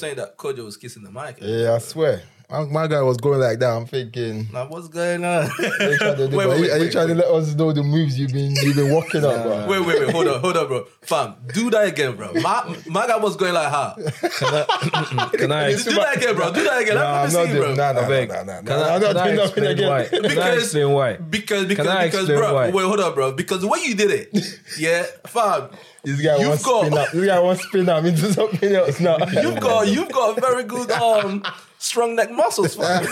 saying that Kojo was kissing the mic. Yeah, I swear. My guy was going like that. I'm thinking, Now, what's going on? are you trying to let us know the moves you've been walking up, bro? Wait. Hold on, bro. Fam, do that again, bro. My guy was going like, how? Can I Do that again, bro. Do that again. Let me see, bro. I'm not doing nothing again. Can I explain why? Because, explain bro. why? Wait, hold on, bro. Because the way you did it, yeah, fam. This guy wants to spin up into something else now. You've got very good strong neck muscles, fam.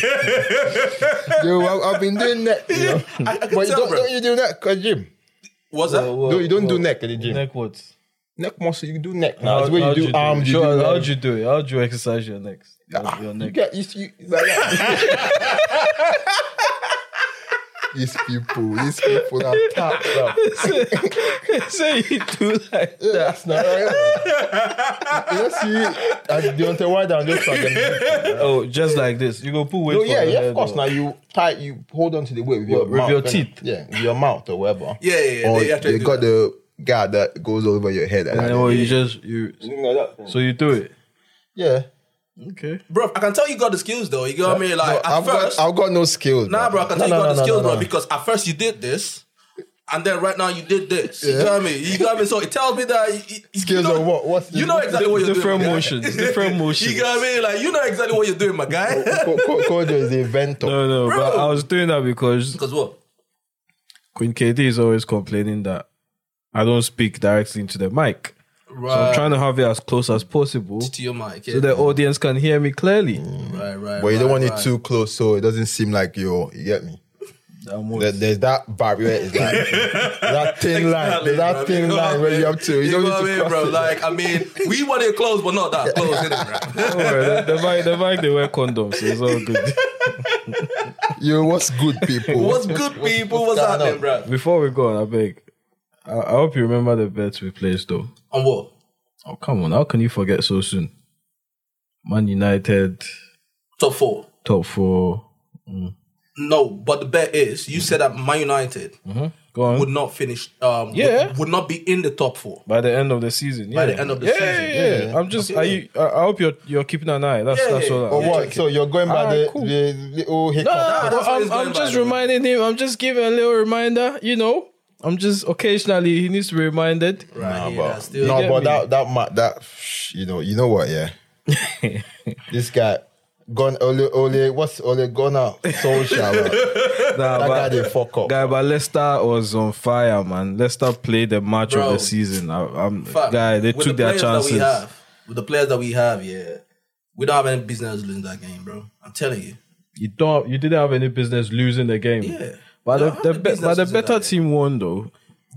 Yo, I've been doing neck, you know. I can But tell, bro. don't you do neck at the gym? What's that? You don't do neck at the gym. Neck what? Neck muscle, you do neck now. It's where you do arms, you do how'd you do it? How'd you exercise your neck? Your neck. You like that. These people are tapped up. Say you do like that. That's not right. You see, do you want to wide down just like Oh, just like this. You go put weight. No, yeah, of course. Now you hold on to the weight with your mouth, your teeth. Yeah, with your mouth or whatever. Yeah. Or They you got the guard that goes over your head. And then so you do it. Yeah. Okay. Bro, I can tell you got the skills though. You got me? Like I've got no skills. Nah, bro, I can tell you got the skills, bro, because at first you did this, and then right now you did this. You got me? You got me? So it tells me that skills you know, of what? What's you know exactly what you're different doing. motions. Different motions. You got me? Like you know exactly what you're doing, my guy. Kojo is the inventor. No, Bro. but I was doing that because what? Queen KD is always complaining that I don't speak directly into the mic. Right. So I'm trying to have it as close as possible To your mic, yeah. so the audience can hear me clearly. Right. But you don't want it too close so it doesn't seem like you get me. There's that barrier. It's like that thin line. There's that thin line where you have to. You don't know what need I to mean, bro? cross it. Like, I mean, we want it close, but not that close, innit, bro? Don't worry, the mic, they wear condoms, so it's all good. Yo, what's good, people? What's good, people? What's happening, bro? Before we go on, I beg, I hope you remember the bets we placed, though. On what? Oh, come on. How can you forget so soon? Man United. Top 4. Top 4. No, but the bet is, you said that Man United Go on. would not finish, Yeah. would not be in the top 4. By the end of the season. By the end of the season. Yeah. I'm just, I hope you're keeping an eye. That's all. Or what? So you're going by the little hiccup. that's what he's going I'm by, just bro. reminding him. I'm just giving a little reminder, you know. I'm just occasionally he needs to be reminded. Right, but you you know what? Yeah, this guy gone Ole. What's Ole Gunnar Solskjaer? That guy did fuck up. But Leicester was on fire, man. Leicester played the match of the season. They took their chances. With the players that we have, yeah, we don't have any business losing that game, bro. I'm telling you. You didn't have any business losing the game. Yeah. But the better team won, though.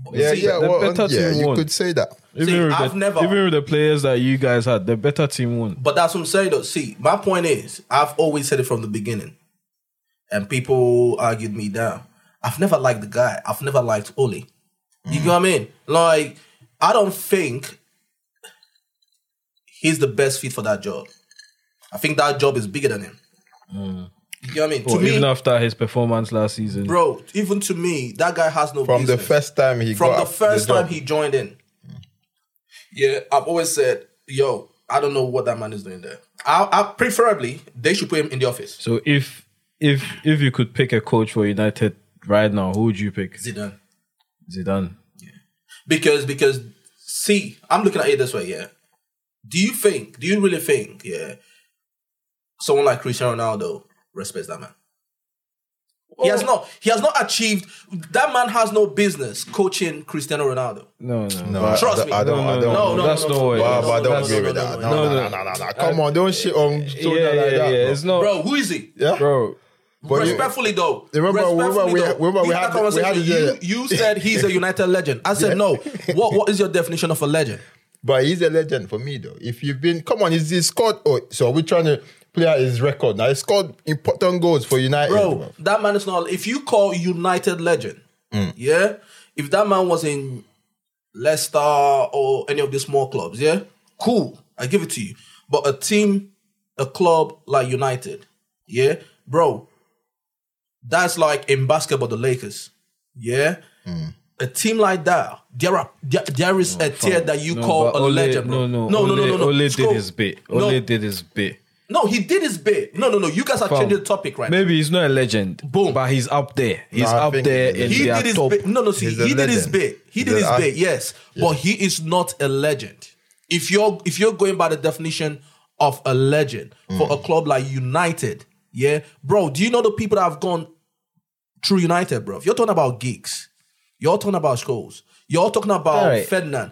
You could say that. Even with the players that you guys had, the better team won. But that's what I'm saying, though. See, my point is, I've always said it from the beginning, and people argued me down. I've never liked the guy. I've never liked Ole. You know what I mean? Like, I don't think he's the best fit for that job. I think that job is bigger than him. You know what I mean? To me, even after his performance last season, bro. Even to me, that guy has no. From business. the first time he joined in. Yeah, I've always said, yo, I don't know what that man is doing there. I preferably they should put him in the office. So if you could pick a coach for United right now, who would you pick? Zidane. Yeah. Because see, I'm looking at it this way. Yeah. Do you really think? Yeah. Someone like Cristiano Ronaldo respects that man. He has not achieved. That man has no business coaching Cristiano Ronaldo. No. Trust me. I don't. That's no way. But I don't agree with that. No. Come on, don't shit on like that. It's not, bro. Who is he? Yeah, bro. Respectfully, though. Remember we had you said he's a United legend. I said no. What is your definition of a legend? But he's a legend for me, though. If you've been, come on, he's scored. So we're trying to play out his record. Now, he scored important goals for United. Bro, that man is not... If you call United legend, yeah? If that man was in Leicester or any of the small clubs, yeah? Cool. I give it to you. But a club like United, yeah? Bro, that's like in basketball, the Lakers, yeah? a team like that, there is a tier that you call a legend, bro. No. Ole did his bit. Ole did his bit. No, he did his bit. No. You guys are changing the topic right now. Maybe he's not a legend. Boom. But he's up there. He's up there in their top. Bit. No, see, he did his bit. He did his bit, yes. Yeah. But he is not a legend. If you're going by the definition of a legend for a club like United, yeah, bro, do you know the people that have gone through United, bro? If you're talking about Giggs, you're talking about Scholes, you're talking about Ferdinand,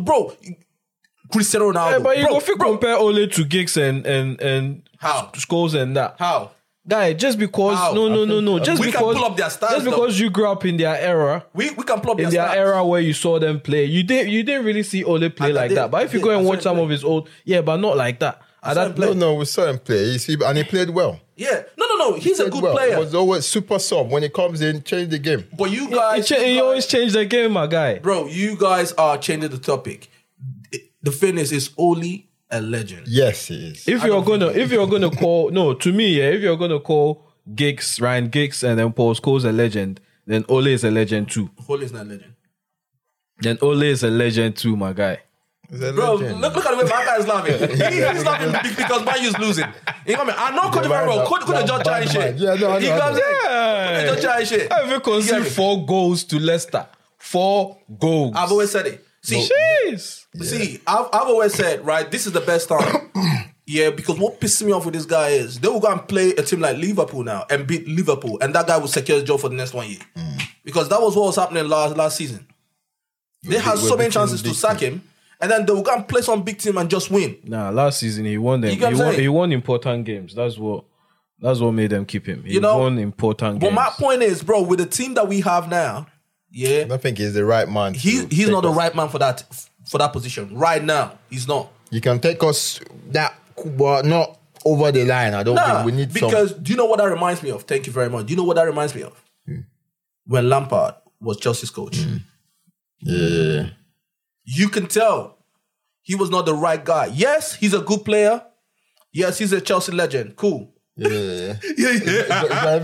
Cristiano Ronaldo. Yeah, but you go compare Ole to Giggs and how? Scholes and that. How? Guy, just because no. Just we because can pull up their stars, just because you grew up in their era. We can pull up in their era where you saw them play. You didn't really see Ole play like that. But if you go and watch some of his old, but not like that. No, we saw him play. And he played well. Yeah. No. He's a good player. He was always super sub. When he comes in, change the game. But you guys... He always change the game, my guy. Bro, you guys are changing the topic. The fairness is only a legend. Yes, he is. If you're gonna call... No, to me, if you're gonna call Ryan Giggs and then Paul Scholes a legend, then Ole is a legend too. Ole is not a legend. Then Ole is a legend too, my guy. Bro, look at the way my guy is laughing. He's laughing because Man U's losing. You know what I mean? I know Coach very well. Coach just trying shit. Yeah, no, I know. Coach just trying shit. I've even conceded 4 goals to Leicester. 4 goals. I've always said it. See, I've always said, right, this is the best time. Yeah, because what pisses me off with this guy is they will go and play a team like Liverpool now and beat Liverpool, and that guy will secure his job for the next 1 year. Because that was what was happening last season. They had so many chances to sack him. And then they will go and play some big team and just win. Nah, last season he won them. He won important games. That's what made them keep him. He won important games. But my point is, bro, with the team that we have now, I don't think he's the right man. He's not the right man for that position. Right now, he's not. You can take us that, but not over the line. I don't think we need because do you know what that reminds me of? Thank you very much. Do you know what that reminds me of? When Lampard was Chelsea's coach. Yeah. You can tell he was not the right guy. Yes, he's a good player. Yes, he's a Chelsea legend. Cool. Yeah. I'm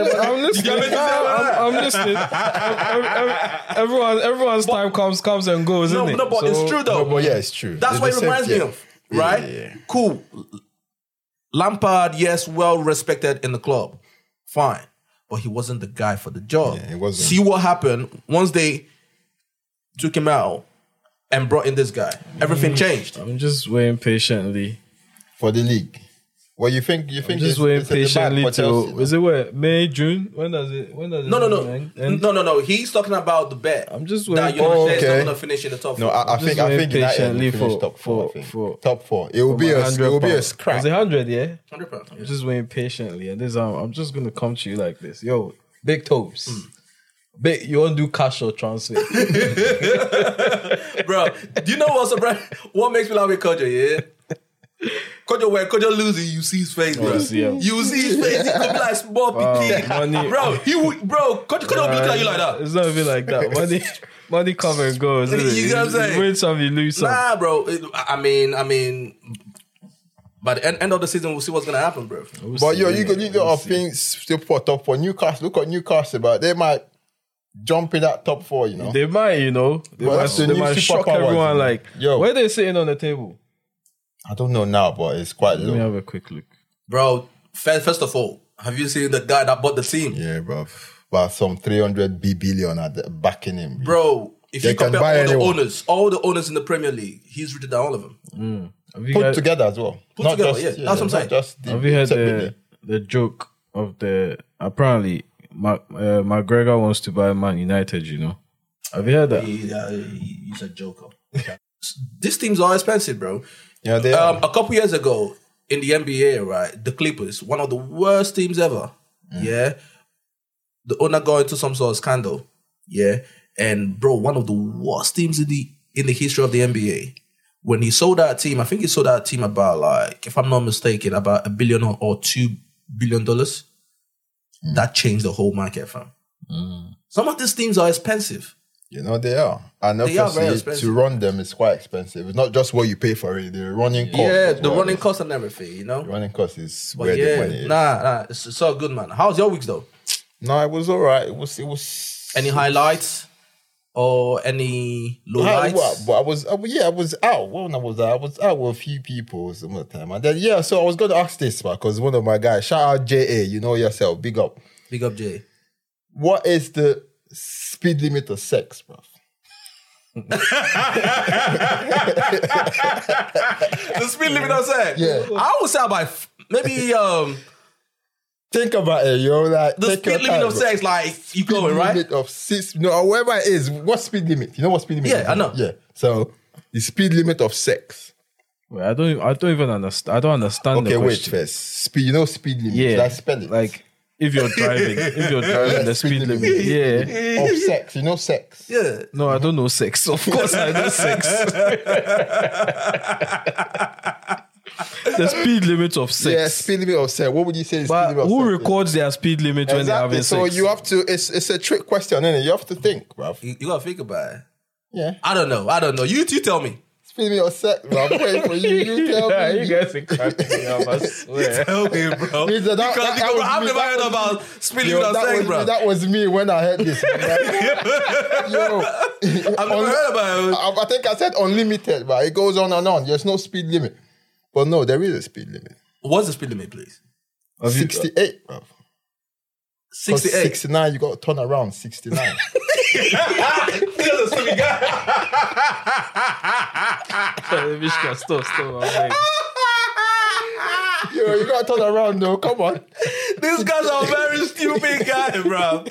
listening. Everyone's time comes and goes, isn't it? No, but it's true though. No, but it's true. That's what it reminds me of, right? Yeah. Cool. Lampard, yes, well respected in the club. Fine. But he wasn't the guy for the job. Yeah, he wasn't. See what happened once they took him out and brought in this guy. Everything changed. I'm just waiting patiently for the league. Well, you think I'm just waiting patiently till is it what May, June? When does it? No. He's talking about the bet. I'm just waiting. That United is not gonna finish in the top 4. No, I think patiently for top 4. It will be a scrap. Is it 100? Yeah, £100. I'm just waiting patiently, and this I'm just gonna come to you like this. Yo, big toes. You want to do cash or transfer? Bro, do you know what makes me laugh with Kojo, yeah? Kojo losing, you see his face, bro. You see his face, he could be like small picky. Kojo will look at you like that. It's not even like that. Money come and goes. You know what I'm saying? You win some, you lose some. Nah, bro. I mean, by the end of the season, we'll see what's gonna happen, bro. But you got things still for top 4. Newcastle, look at Newcastle, but they might jump in that top 4, you know. They might, you know. They might shock everyone. Like, where they sitting on the table? I don't know now, but it's quite low. Let me have a quick look. Bro, first of all, have you seen the guy that bought the team? Yeah, bro. But some 300 billion backing him. Bro, if you compare all the owners in the Premier League, he's richer than all of them. Put together as well. That's what I'm saying. Have you heard the joke of apparently McGregor wants to buy Man United, you know? Have you heard that? He's a joker. These teams are expensive, bro. Yeah, they are. A couple years ago in the NBA, right, the Clippers, one of the worst teams ever. Yeah. The owner got into some sort of scandal. Yeah. And bro, one of the worst teams in the history of the NBA. When he sold that team, I think he sold that team about, like, if I'm not mistaken, about $1 billion or $2 billion. That changed the whole market, fam. Some of these teams are expensive. You know, they are. And obviously, to run them is quite expensive. It's not just what you pay for it. The running cost. Yeah, the running cost and everything, you know? The running cost is where the money is. Nah, it's all good, man. How's your weeks, though? No, it was all right. It was. Any highlights? or any low lights? But I was out. When I was out with a few people some of the time. And then, so I was going to ask this, because one of my guys, shout out JA, you know yourself, big up. Big up, Jay. What is the speed limit of sex, bro? The speed limit of sex? Yeah. I would say about maybe... Think about it, like... The speed limit of sex, like, you going, right? Speed limit of 6... No, whatever it is, what speed limit? You know what speed limit is? Yeah, I know. Yeah. So, the speed limit of sex. Wait, I don't even understand. I don't understand the question. Okay, wait first. Speed limit. Yeah. Like, spell it. Like, if you're driving, the speed limit. Yeah. Of sex, you know sex. Yeah. No, I don't know sex. Of course I know sex. The speed limit of sex. Yeah, speed limit of sex. What would you say is speed limit of sex? Who records their speed limit when they're having so sex? you have to, it's a trick question, isn't it? You have to think, bruv. You gotta think about it. Yeah. I don't know. You tell me. Speed limit of sex, bruv. I'm waiting for you. You tell me. You guys are cracking me up, I swear. Tell me, bro. Because I've never heard about speed limit of sex, bro. That was me when I heard this. I've never heard about it. I think I said unlimited, but it goes on and on. There's no speed limit. But no, there is a speed limit. What's the speed limit, please? 68, bro. 68. 69, you got to turn around. 69. He's a silly guy. Stop. Yo, you got to turn around, though. Come on. This guy's a very stupid guy, bro.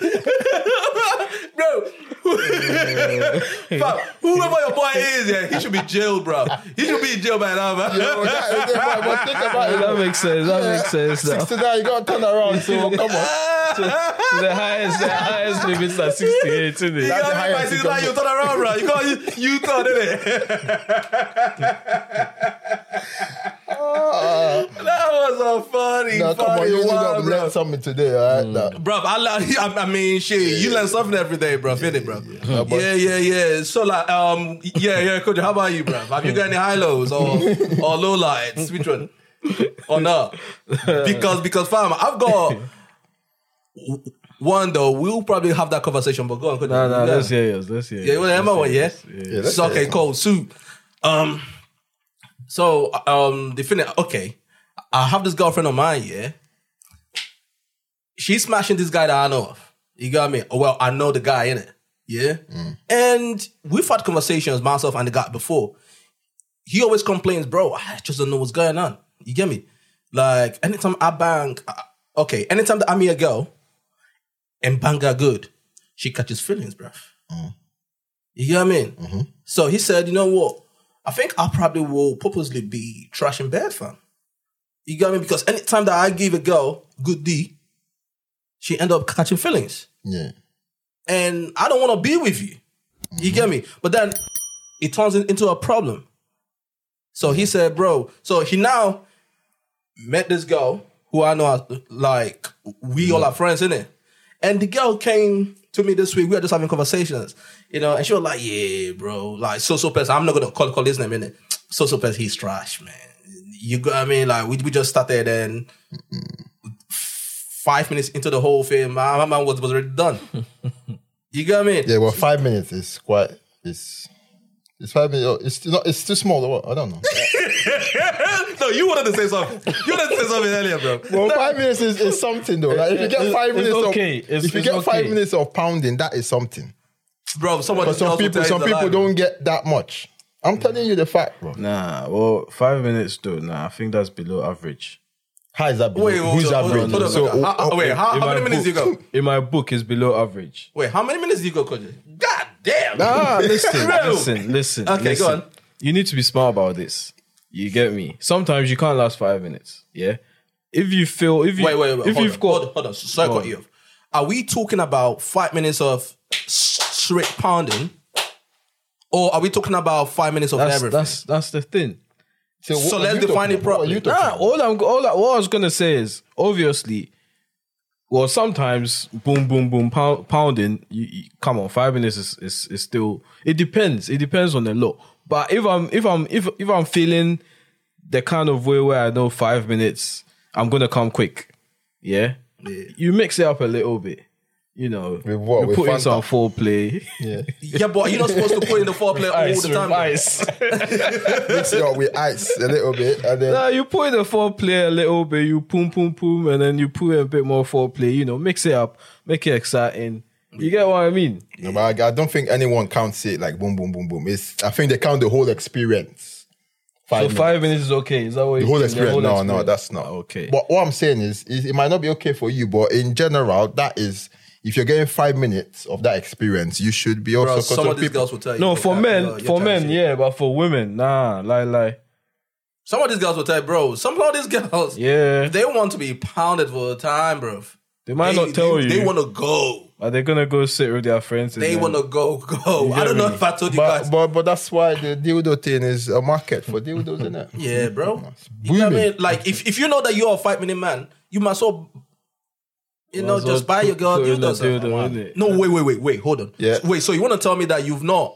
Fam, whoever your boy is, he should be jailed, bro. He should be in jail by now, man. Yo, but think about it. That makes sense. 69, you got to turn around, so come on. So the highest limit is at 68, isn't it? You got me by 69, you turn around, bro. You got you turn, innit? That was a funny come on, you one, bro. learn something today, all right? Bro, I mean, shit, you learn something every day, bro. Feel it, bro. Yeah. So, like, Coach, how about you, bro? Have you got any high lows or low lights? Which one? Or not? Because, fam, I've got one, though. We'll probably have that conversation, but go on, Coach. No, let's hear yours. Yeah, you want to hear my one, yeah? So, okay, cool. So, okay. I have this girlfriend of mine, yeah? She's smashing this guy that I know of. You got me? Well, I know the guy, innit? Yeah? And we've had conversations, myself and the guy before. He always complains, bro, I just don't know what's going on. You get me? Like, anytime I bang... anytime that I meet a girl and bang her good, she catches feelings, bruv. You get what I mean? Mm-hmm. So he said, you know what? I think I probably will purposely be trashing bad, fam. You got me? Because anytime that I give a girl good D, she end up catching feelings. Yeah. And I don't want to be with you. You get me? But then it turns into a problem. So he said, bro, so he now met this girl who I know, like, we all are friends, innit? And the girl came to me this week. We were just having conversations, you know, and she was like, yeah, bro, like, so person. I'm not going to call his name, innit? So person, he's trash, man. You got what I mean? Like, we just started and 5 minutes into the whole thing, my man was already done. You got what I mean? Yeah, well, 5 minutes is quite... It's 5 minutes. It's too small or what? I don't know. No, you wanted to say something. You wanted to say something earlier, bro. Well, 5 minutes is something though. Like, if you get 5 minutes if you get 5 minutes of pounding, that is something. Bro, some people don't get that much. I'm telling you the fact, bro. Nah, well, 5 minutes though. Nah, I think that's below average. How is that below? Who's average? How many minutes do you go? In my book, it's below average. Wait, how many minutes do you go, Coach? God damn. Nah, listen. Okay, go on. You need to be smart about this. You get me? Sometimes you can't last 5 minutes. Yeah. Wait. Hold on. Sorry, cut you off. Are we talking about 5 minutes of straight pounding, or are we talking about 5 minutes of everything? That's the thing. So let's define it properly. What I was gonna say is, obviously, well, sometimes boom, boom, boom, pounding. Come on, 5 minutes is still. It depends. It depends on the law. But if I'm feeling the kind of way where I know 5 minutes, I'm gonna come quick. Yeah. You mix it up a little bit. you know, With what? you With put in Fanta? some foreplay. Yeah. Yeah, but you're not supposed to put in the foreplay all Ice the with time. ice. Mix it up with ice a little bit, and then Nah, you put in the foreplay a little bit, you boom, and then you put in a bit more foreplay, you know, mix it up, make it exciting. You get what I mean? no, but I don't think anyone counts it like boom, boom, boom, boom. I think they count the whole experience. So 5 minutes is okay. Is that what The you whole think? experience. No, that's not. Okay. But what I'm saying is it might not be okay for you, but in general, that is, if you're getting 5 minutes of that experience, you should be also. Bro, some of these girls will tell you. No, bro, for that men, you're trying shit. yeah, but for women, nah, lie. Some of these girls will tell you, bro. Some of these girls, Yeah. they want to be pounded for the time, bro. They might not tell you. They want to go. Are they gonna go sit with their friends? They want to go. I don't know if I told you guys. But that's why the dildo thing is a market for dildos, isn't it? Yeah, bro. You know what I mean? Like, if you know that you're a 5 minute man, you must all, just buy your girl dildos. innit? No, wait, hold on. Yeah. Wait, so you want to tell me that you've not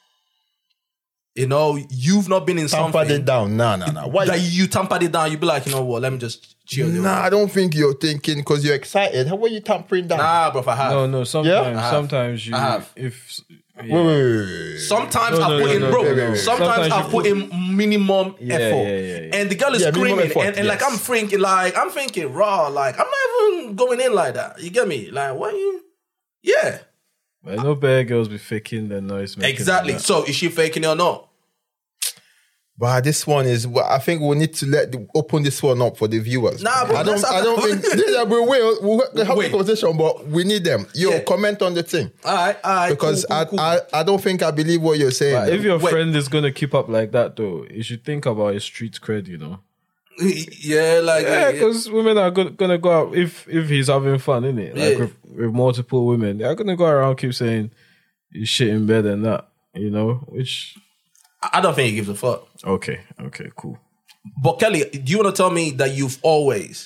been in Tampered something it down. Nah. Why? that you tampered it down, you be like, you know what, let me just chill. Nah, I don't think you're thinking because you're excited. How are you tampering down? Nah, bro, I have. No. Sometimes you. I have. If Wait. Sometimes No, I put in, no, bro. wait. Sometimes I you put in minimum Yeah, effort, yeah. and the girl is Yeah, minimum screaming, effort, and like yes. I'm thinking raw, like I'm not even going in like that. You get me? Like, why you? Yeah, But no bad girls be faking the noise making. exactly. and that. So is she faking it or not? But this one is. I think we need to open this one up for the viewers. Nah, bro, I don't think. Yeah, we'll have Wait. a conversation, but we need them. Yeah. Comment on the thing All right. because cool. I don't think I believe what you're saying. But if your Wait. friend is gonna keep up like that, though, you should think about his street cred. You know. Yeah, like Yeah, because women are gonna go out if he's having fun, innit? Like Yeah. with multiple women, they're gonna go around keep saying he's shit in bed and that, you know. Which I don't think he gives a fuck. okay, cool. But Kelly, do you want to tell me that you've always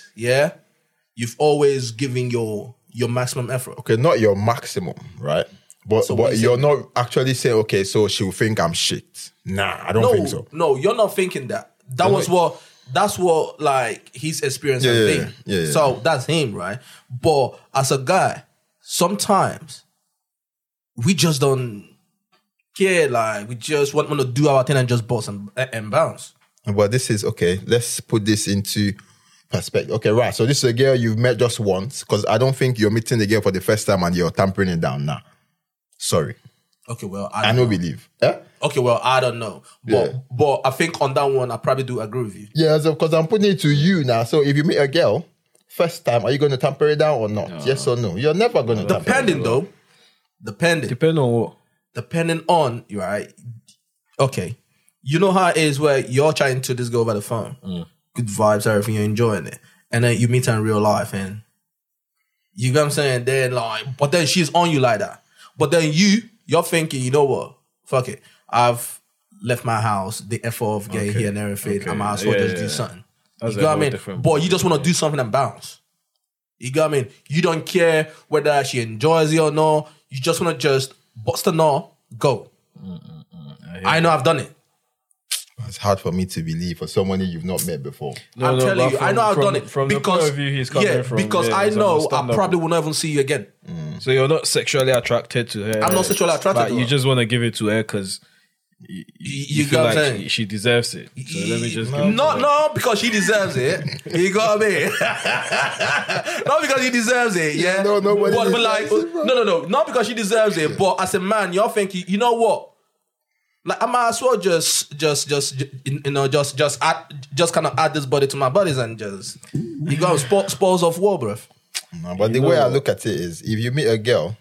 given your maximum effort? Okay, not your maximum, right? But So what you you're saying? not actually saying, okay, so she'll think I'm shit. Nah, I don't think so. No, you're not thinking that. That's what like his experience has been. Yeah. So that's him, right? But as a guy, sometimes we just don't care. Like we just want to do our thing and just bounce and bounce. But this is, okay, let's put this into perspective. Okay, right. So this is a girl you've met just once, because I don't think you're meeting the girl for the first time and you're tampering it down now. Sorry. Okay, well, I don't believe. Yeah? Okay, well, I don't know. But I think on that one, I probably do agree with you. Yeah, because I'm putting it to you now. So if you meet a girl, first time, are you going to tamper it down or not? Yes or no? You're never going to tamper it Depending, down. though. Depending on what. Depending on, right? Okay. You know how it is where you're chatting to this girl over the phone. Good vibes, everything, you're enjoying it. And then you meet her in real life and you get what I'm saying? Then like, but then she's on you like that. But then you're thinking, you know what? Fuck it. I've left my house, the effort of getting here and everything. Okay. I might as well just do Yeah. something. That's You a got what I whole mean? different But you just want to do something and bounce. You got what I mean? You don't care whether she enjoys it or not. You just want to just bust a nut, go. I know I've done it. It's hard for me to believe for someone you've not met before. I'm telling you, I know I've done it. From because, the point of view he's coming from. because yeah, I it's know I understandable. probably will not even see you again. So you're not sexually attracted to her. I'm not sexually attracted but to her. you just want to give it to her because you got feel what I'm like saying? she deserves it. So let me just give it to her. No, because she deserves it. You got me. Not because she deserves it. Yeah. No, nobody but like, deserves it, bro. no. Not because she deserves it. But as a man, you're thinking, you know what? Like I might as well just kind of add this body to my bodies and just you got spoils of war, bruv. No, but the way I look at it is, if you meet a girl,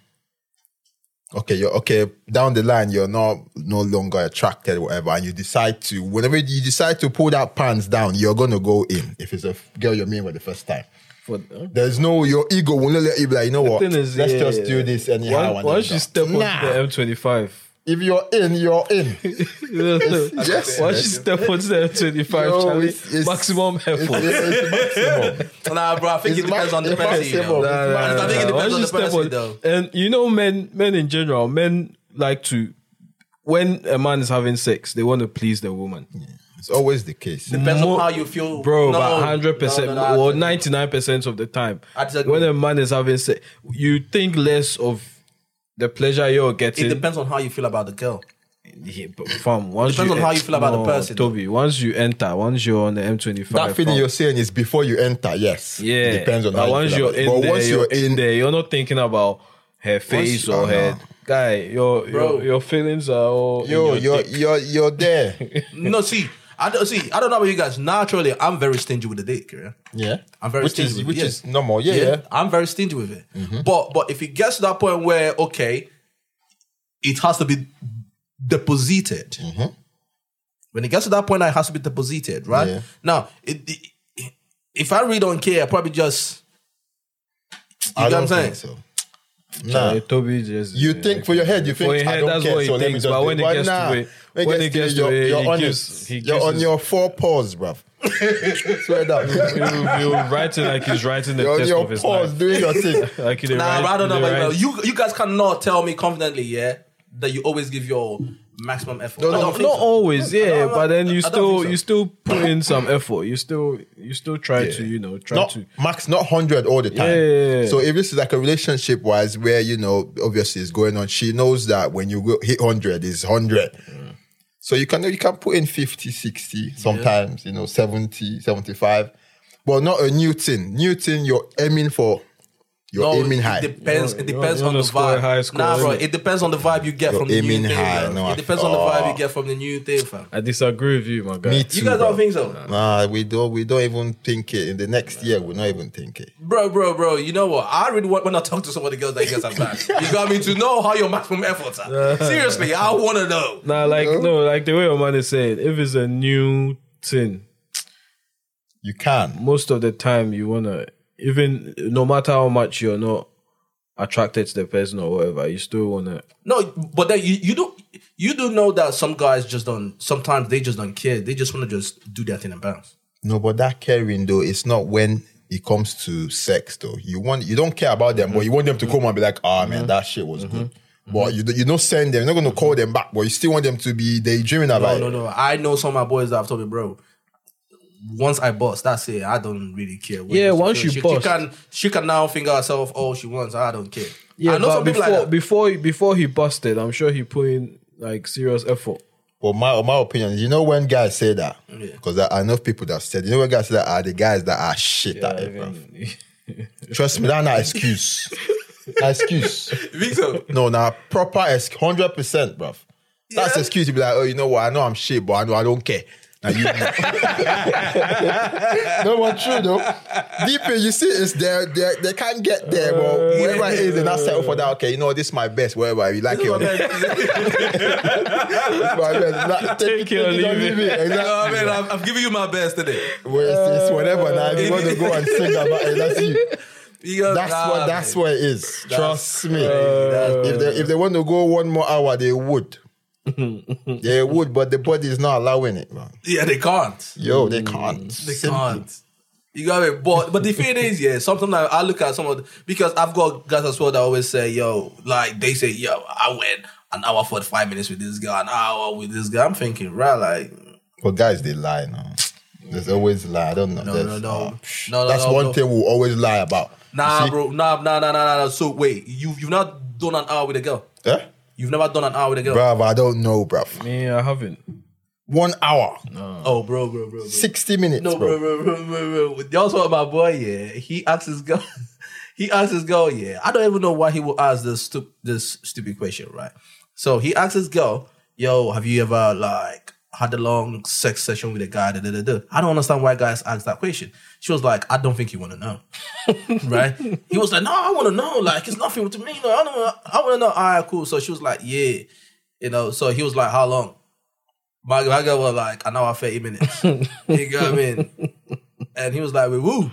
okay, down the line you're no longer attracted, whatever, and whenever you decide to pull that pants down, you're gonna go in. If it's a girl you're meeting for the first time, there's your ego will not let you be like, you know what? thing is, Let's yeah, just yeah. do this anyhow. Once you step onto the M25. If you're in, you're in. Yes. Once you step onto the M25, Charlie, it's maximum effort. It's maximum. Nah, bro, I think It's it depends on the it's person. You know? maximum. I think it depends Once on you the step person, on- though. And you know, men in general, men like to, when a man is having sex, they want to please the woman. It's always the case. Depends on how you feel, bro. No, But 100% no, or 99% of the time, I disagree. when a man is having sex, you think less of the pleasure you're It getting. depends on how you feel about the girl. Yeah, but fam, once Depends on how you feel about the person, Toby. Once you enter, once you're on the M25, That feeling fam, you're saying is before you enter, yes. yeah. It depends on But how once you feel you're about it. in But there, once you're in there. You're not thinking about her face or her guy. Your feelings are all in your dick. you're there. No, I don't know about you guys. Naturally, I'm very stingy with the dick. Yeah, Yeah. I'm very stingy with it, which yeah. is normal. Yeah. I'm very stingy with it. But if it gets to that point where it has to be deposited. When it gets to that point, it has to be deposited, right? Yeah. Now, if I really don't care, I probably just I know don't what I'm saying? think so. Nah. Toby just You think for your head, you think for your I head, don't that's care, what he so let me thinks. just But do when it. it gets to it, when it gets to it, you're on you're on your 4 paws, bruv. Swear down. You're writing like he's writing the You're on test your of his paws life. doing your thing. Like he Nah, but I don't know they about write- you guys cannot tell me confidently, yeah, that you always give your maximum effort. No, I don't Not think so. always, yeah, don't- but then I don't think so. you still put in some effort. You still try to Max, not 100 all the time. Yeah. So if this is like a relationship wise where, obviously it's going on, she knows that when you go hit 100 is 100. So you can put in 50, 60, sometimes, 70, 75. But not a new thing. New thing you're aiming for. You're aiming high. It depends. It depends you on the wanna score a high vibe. score, Nah, bro. innit? It depends on the vibe you get You're from the new aiming thing. high, Bro. no, It depends on the vibe you get from the new thing, fam. I disagree with you, my guy. Me too. You guys bro. don't think so? Nah, we don't even think it. In the next year, we'll not even think it. Bro, you know what? I really want when I talk to some of the girls that you guys have had. You got me to know how your maximum efforts are. Seriously, I want to know. Nah, like the way your man is saying, if it's a new thing, You can. most of the time you wanna, even no matter how much you're not attracted to the person or whatever, you still wanna. No, but then you do know that some guys just don't. Sometimes they just don't care. They just want to just do their thing and bounce. No, but that caring though, it's not when it comes to sex though. You don't care about them, but you want them to come and be like, man, that shit was good. But you don't send them, you're not gonna call them back, but you still want them to be daydreaming about it. No. I know some of my boys that have told me, bro. Once I bust, that's it. I don't really care. Yeah, once you bust. she can now figure herself all she wants. I don't care. Yeah, I know but some people like that. before he busted, I'm sure he put in like serious effort. But my opinion is, when guys say that, Yeah. because I know people that said, when guys say that are the guys that are shit at it, bro. Trust me, that's not excuse. Excuse. You think so? No, proper 100%, bro. That's Yeah. excuse to be like, oh, you know what? I know I'm shit, but I know I don't care. Now you, no, but true though. Deep in, you see, it's there. They can't get there, but wherever it is, they're not settle for that. Okay, this is my best. Wherever you like it or not. It's my best. Take it or leave it. Exactly. I mean, I'm giving you my best today. Well, it's whatever. Now, if you want to go and sing about it, that's you. That's what it is. Trust me. If they want to go 1 more hour, they would. They would, but the body is not allowing it, man. Yeah, they can't. Yo, they can't. They can't. You got it. But the thing is, yeah, sometimes I look at some of the, because I've got guys as well that always say, yo, like they say, yo, I went an hour 45 minutes with this guy, an hour with this guy. I'm thinking, right, like. But guys, they lie now. There's always lie. I don't know. No. That's one thing we'll always lie about. Nah, bro. Nah. So wait, you've not done an hour with a girl? Yeah? You've never done an hour with a girl? Bruv, I don't know, bruv. Me, I haven't. 1 hour. Oh, bro. 60 minutes, No, bro. Y'all talking about boy, yeah. He asked his girl, yeah. I don't even know why he would ask this stupid question, right? So he asked his girl, yo, have you ever like had a long sex session with a guy? I don't understand why guys ask that question. She was like, I don't think you want to know. Right? He was like, no, I want to know. Like, it's nothing to me. No, I want to know. All right, cool. So she was like, yeah. So he was like, how long? My girl was like, an hour, 30 minutes. You got me in. And he was like, woo.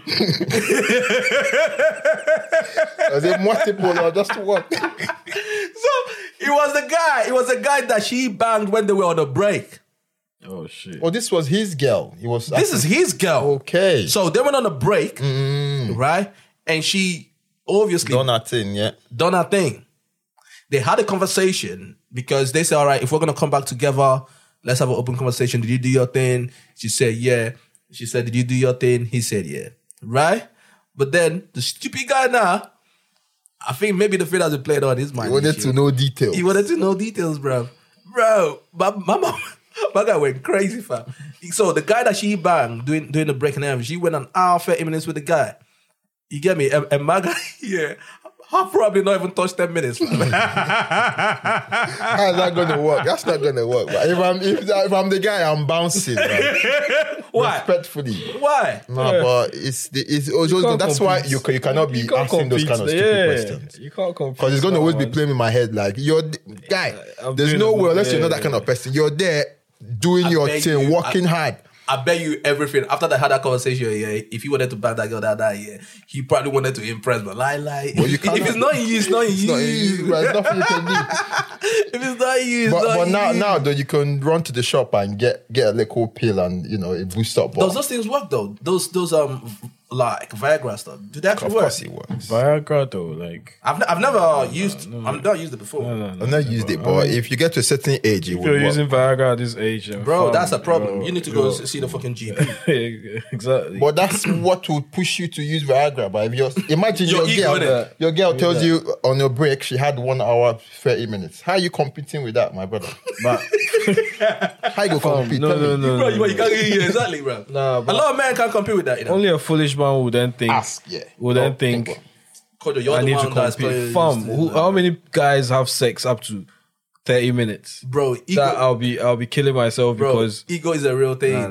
Is it multiple or just one? So it was the guy that she banged when they were on a break. Oh shit! Oh, this was his girl. This is his girl. Okay. So they went on a break, right? And she obviously Done her thing. They had a conversation because they said, all right, if we're going to come back together, Let's have an open conversation. Did you do your thing? She said, yeah. She said, did you do your thing? He said, yeah. Right? But then the stupid guy now, I think maybe the thing has been played on his mind. He wanted to know details. He wanted to know details, bro. Bro, my guy went crazy, fam. So the guy that she banged doing the breaking everything, she went an hour, 30 minutes with the guy. You get me? And my guy, yeah, I probably not even touched 10 minutes. How's that gonna work? That's not gonna work. But if I'm the guy, I'm bouncing. Man. Why? Respectfully. Why? No, but it's also, that's why you cannot be asking those kind of stupid questions. You can't compete. Because it's gonna always be playing in my head like you're guy. There's no way unless you're not that kind of person. You're there doing your thing, working hard. I bet you everything. After they had that conversation, yeah, if he wanted to bang that girl that yeah, he probably wanted to impress, but lie. Well, if it's not in you, it's not in you. There's nothing you can do. If it's not in you, it's not But in you. now though, you can run to the shop and get a little pill and a boost up. Does those things work though? Those like Viagra stuff. Do they actually Of work? course it works. Viagra though, like I've never used. I've not used it before. I've not used it, but if you get to a certain age, it if would you're work. using Viagra at this age, Bro, fam, that's a problem. bro, You need to go see the fucking GP. Exactly. But that's what will push you to use Viagra. But if you're imagine Your ego, innit? your girl tells you on your break she had 1 hour 30 minutes. How are you competing with that, my brother? But How you go compete? no, Tell me. no, no, Bro, no. you can't get exactly, bro. Nah, A but lot of men can't compete with that, you know. only a foolish man would then think. Ask, yeah. Would then No, think. think Kojo, you're I the need to one that's compete. playing. Fam, how many guys have sex up to 30 minutes? Bro, ego, That I'll be killing myself bro, because ego is a real thing.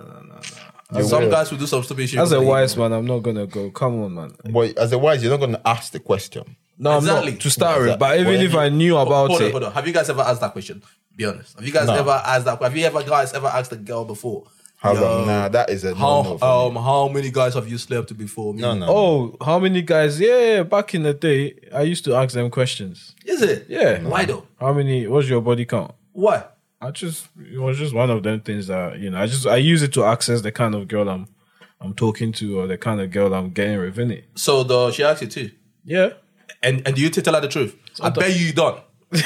no. Some guys will do some stupid shit. As a with wise ego. man, I'm not gonna go. Come on, man. But as a wise, you're not going to ask the question. No, Exactly. I'm not to start with. Exactly. But even if I knew about Hold on, it, hold on. Have you guys ever asked that question? Be honest. Have you guys No. ever asked that? Have you guys ever asked a girl before? How Yo, long? Nah, that is a no-no for me. how many guys have you slept with before? No. oh, how many guys? Yeah, back in the day, I used to ask them questions. Is it? Yeah. Why though? How many? What's your body count? Why? It was just one of them things that I use it to access the kind of girl I'm talking to or the kind of girl I'm getting with, innit? So she asked you too, Yeah. and do you tell her the truth? I bet you don't. You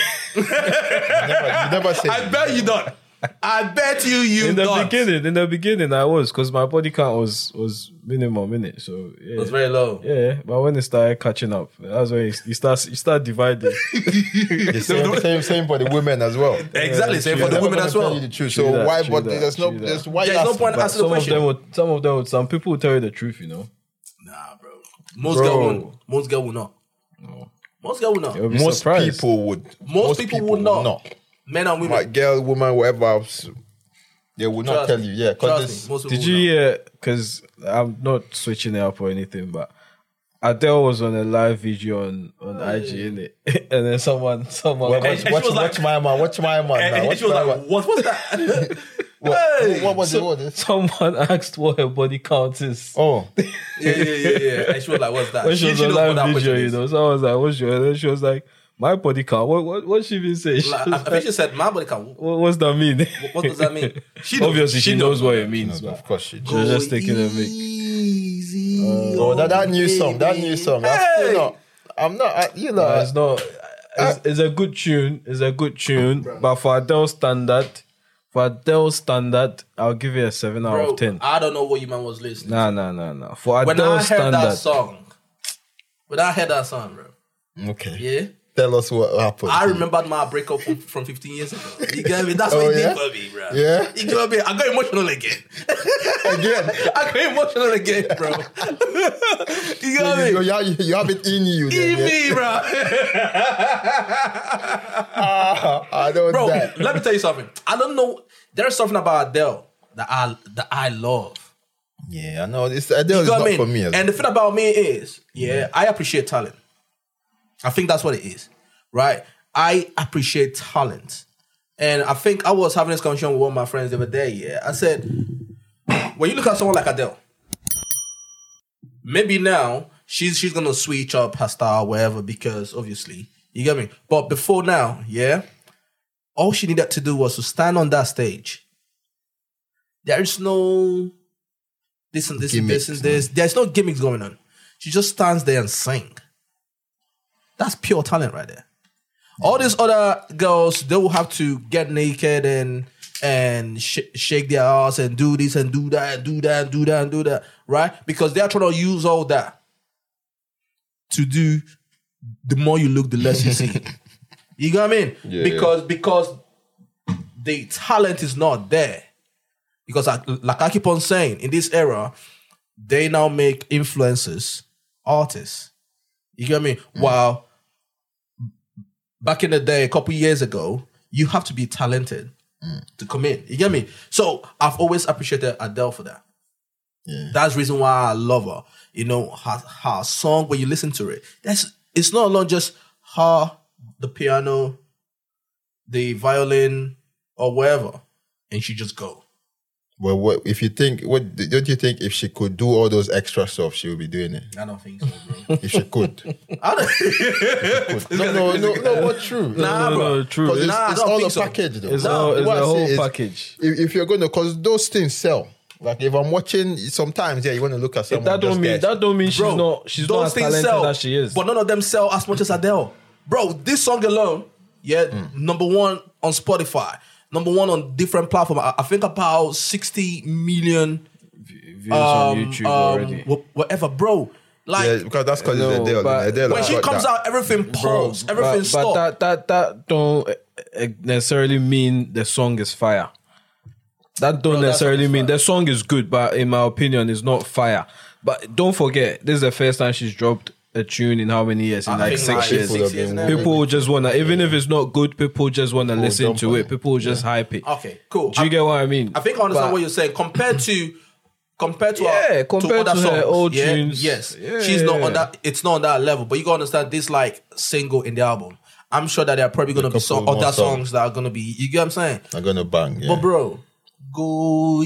never say I bet you don't. I bet you In the don't. beginning, I was because my body count was minimum, innit? So yeah. It was very low. Yeah, but when it started catching up, that's when you start dividing. the same for the women as well. Exactly, same for They're the women never as gonna tell well. you the truth. True So that, why? true But that, there's no. true There's that. why you There's no asking? point asking the question. Some people would tell you the truth, you know. Nah, bro. Most Bro. girl won't. Most girl will not. Most girl will not. You'll be Most surprised. people would. Most people would not. Men and women. Like girl, woman, whatever else, they will not Trust tell me. you. Yeah, Trust because me, most people Did will you not. hear? Because I'm not switching it up or anything, but Adele was on a live video on IG, innit? And then someone. And she was like- watch my man. Watch my man. now, And watch she was my like, man. what's that? Hey! What was it? What was it? Someone asked what her body count is. Oh, Yeah. And she was like, what's that? When she was on knows what live that video, question you is. know. So I was like, "What's your?" And then she was like, "My body count." What she been saying? She Like, was I think like, she said, my body count. What's that mean? What does that mean? Obviously, she knows what it means. of But course she she did. was just taking a mic. Easy. Oh, that new song. Hey! I'm not. You know. It's not. It's a good tune. It's a good tune. But for Adele's standard, I'll give it a 7 out Bro, of 10. I don't know what you man was listening. Nah. For When I Adele's heard that standard, song, bro. Okay. Yeah. Tell us what happened. I remembered my breakup from 15 years ago. You get me? That's what Oh, it yeah? did for me, bro. Yeah? You get me? I got emotional again. Again. I got emotional again, bro. You got me? You have it in you. Then, In yeah? me, bro. I don't. Bro, die. let me tell you something. I don't know. There's something about Adele that I love. Yeah, I know. Adele You is got not me? for me. As And the thing about me is, I appreciate talent. I think that's what it is, right? I appreciate talent. And I think I was having this conversation with one of my friends the other day, yeah. I said, when you look at someone like Adele, maybe now she's gonna switch up her style, whatever, because obviously, you get me? But before now, yeah, all she needed to do was to stand on that stage. There is no this and this and this and this. There's no gimmicks going on. She just stands there and sing. That's pure talent right there. All these other girls, they will have to get naked and and shake their ass and do this and do that and do that and do that and do that, right? Because they're trying to use all that to do. The more you look, the less you see. You know what I mean? Yeah, because the talent is not there. Because like I keep on saying, in this era, they now make influencers artists. You get me? While back in the day, a couple years ago, you have to be talented to come in. You get me? So I've always appreciated Adele for that. Yeah. That's the reason why I love her. You know, her song, when you listen to it, it's not alone just her, the piano, the violin, or whatever, and she just go. Well, what if you think? What don't you think? If she could do all those extra stuff, she would be doing it. I don't think so, bro. If she could, I don't. no, but true. Nah, bro. True. Because I it's don't all think a so. package, though. It's a What I whole say is, package. If you're going to, because those things sell. Like if I'm watching, sometimes you want to look at someone. That don't mean she's Bro, not as those things talented sell, as she is. but none of them sell as much as Adele. Bro, this song alone, number one on Spotify, number one on different platforms. I think about 60 million Views on YouTube already. Whatever, bro. Like Yeah, because that's because it's Adele. but Adele when has she got comes that. out, everything pulls, everything stops. But that don't necessarily mean the song is fire. That don't necessarily mean the song is good, but in my opinion, it's not fire. But don't forget, this is the first time she's dropped a tune in how many years? In like 6 years. 6 years now. People just wanna, even if it's not good, people just wanna listen jump to on it. it. People just hype it. Okay, cool. Do you get what I mean? I think I understand But- what you're saying. Compared to Yeah, compared to other her songs, old tunes. yes, Yeah. she's not on that. It's not on that level. But you gotta understand this like single in the album. I'm sure that there are probably gonna be couple more other songs. songs that are gonna be. You get what I'm saying? I'm gonna bang. Yeah. But bro, go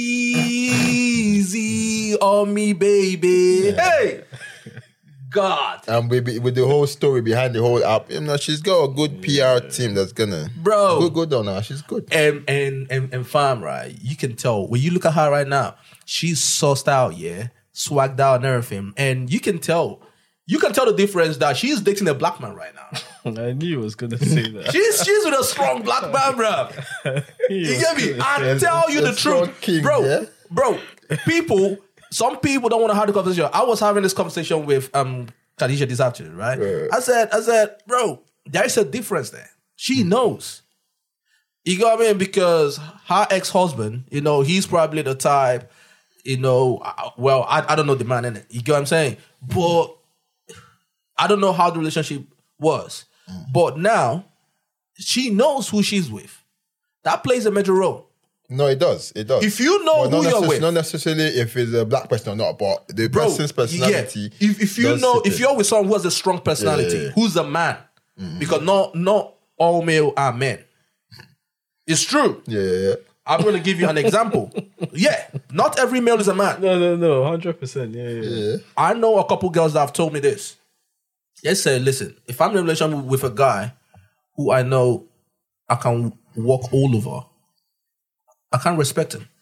easy on me, baby. Hey, God, And with the whole story behind the whole app, she's got a good PR team that's gonna good on her. She's good. and fam, right? You can tell when you look at her right now. She's sauced out, swagged out and everything, and you can tell the difference that she's dating a black man right now. I knew you was gonna say that. She's with a strong black man, bro. You get me? I tell you the a strong truth, king, bro. yeah? Bro, some people don't want to have the conversation. I was having this conversation with Khadija this afternoon, right? I said, bro, there is a difference there. She knows. You got what I mean? Because her ex-husband, he's probably the type, I don't know the man in it. You get what I'm saying? But I don't know how the relationship was. But now, she knows who she's with. That plays a major role. No, it does. It does. If you know who you're with. Not necessarily if it's a black person or not, but the person's personality. Yeah. If you does know, sit if in. you're with someone who has a strong personality, Yeah. who's a man, because not all male are men. It's true. Yeah. I'm going to give you an example. Yeah, not every male is a man. No, 100%. Yeah. I know a couple girls that have told me this. They say, listen, if I'm in a relationship with a guy who I know I can walk all over, I can't respect him.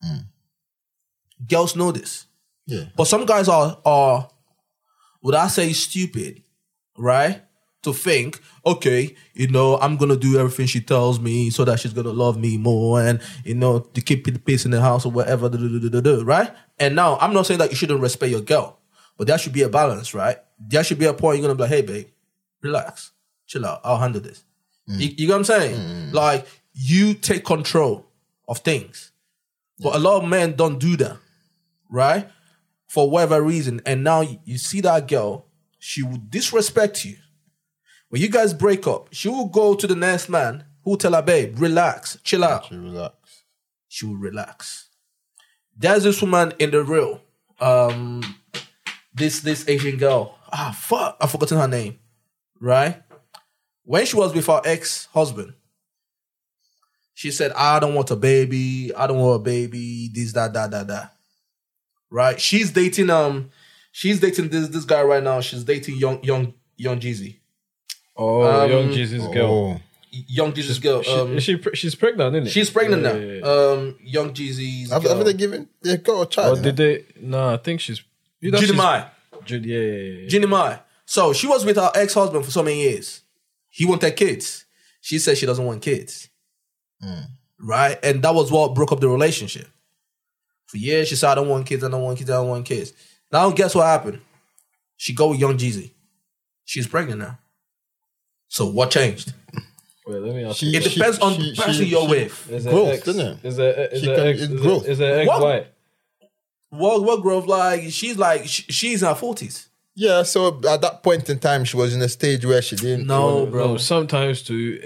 Girls know this. Yeah. But some guys are would I say stupid, right? To think, okay, I'm going to do everything she tells me so that she's going to love me more and, to keep the peace in the house or whatever, right? And now, I'm not saying that you shouldn't respect your girl, but there should be a balance, right? There should be a point you're going to be like, hey, babe, relax, chill out, I'll handle this. You know what I'm saying? Like, you take control of things. But a lot of men don't do that, right? For whatever reason. And now you see that girl, she will disrespect you. When you guys break up, she will go to the next man who will tell her, babe, relax, chill out. She will relax. There's this woman in the real, this Asian girl. I've forgotten her name, right? When she was with her ex-husband, she said, I don't want a baby, this, that. Right? She's dating this guy right now. She's dating young Jeezy. Oh, Young Jesus girl. Young Jeezy's girl. She's pregnant, isn't it? She's pregnant now. Yeah. Young Jeezy's Have girl. they got a child? Or did they? No, I think she's. Ginny Mai. Yeah. Ginny Mai. So she was with her ex-husband for so many years. He wanted kids. She said she doesn't want kids. right? And that was what broke up the relationship. For years, she said, I don't want kids, I don't want kids, I don't want kids. Now, guess what happened? She go with Young Jeezy. She's pregnant now. So what changed? Wait, let me ask It depends on the person you're with. Growth, doesn't it? Is there egg What? white? What growth? She's in her 40s. Yeah, so at that point in time, she was in a stage where she didn't. No, sometimes too.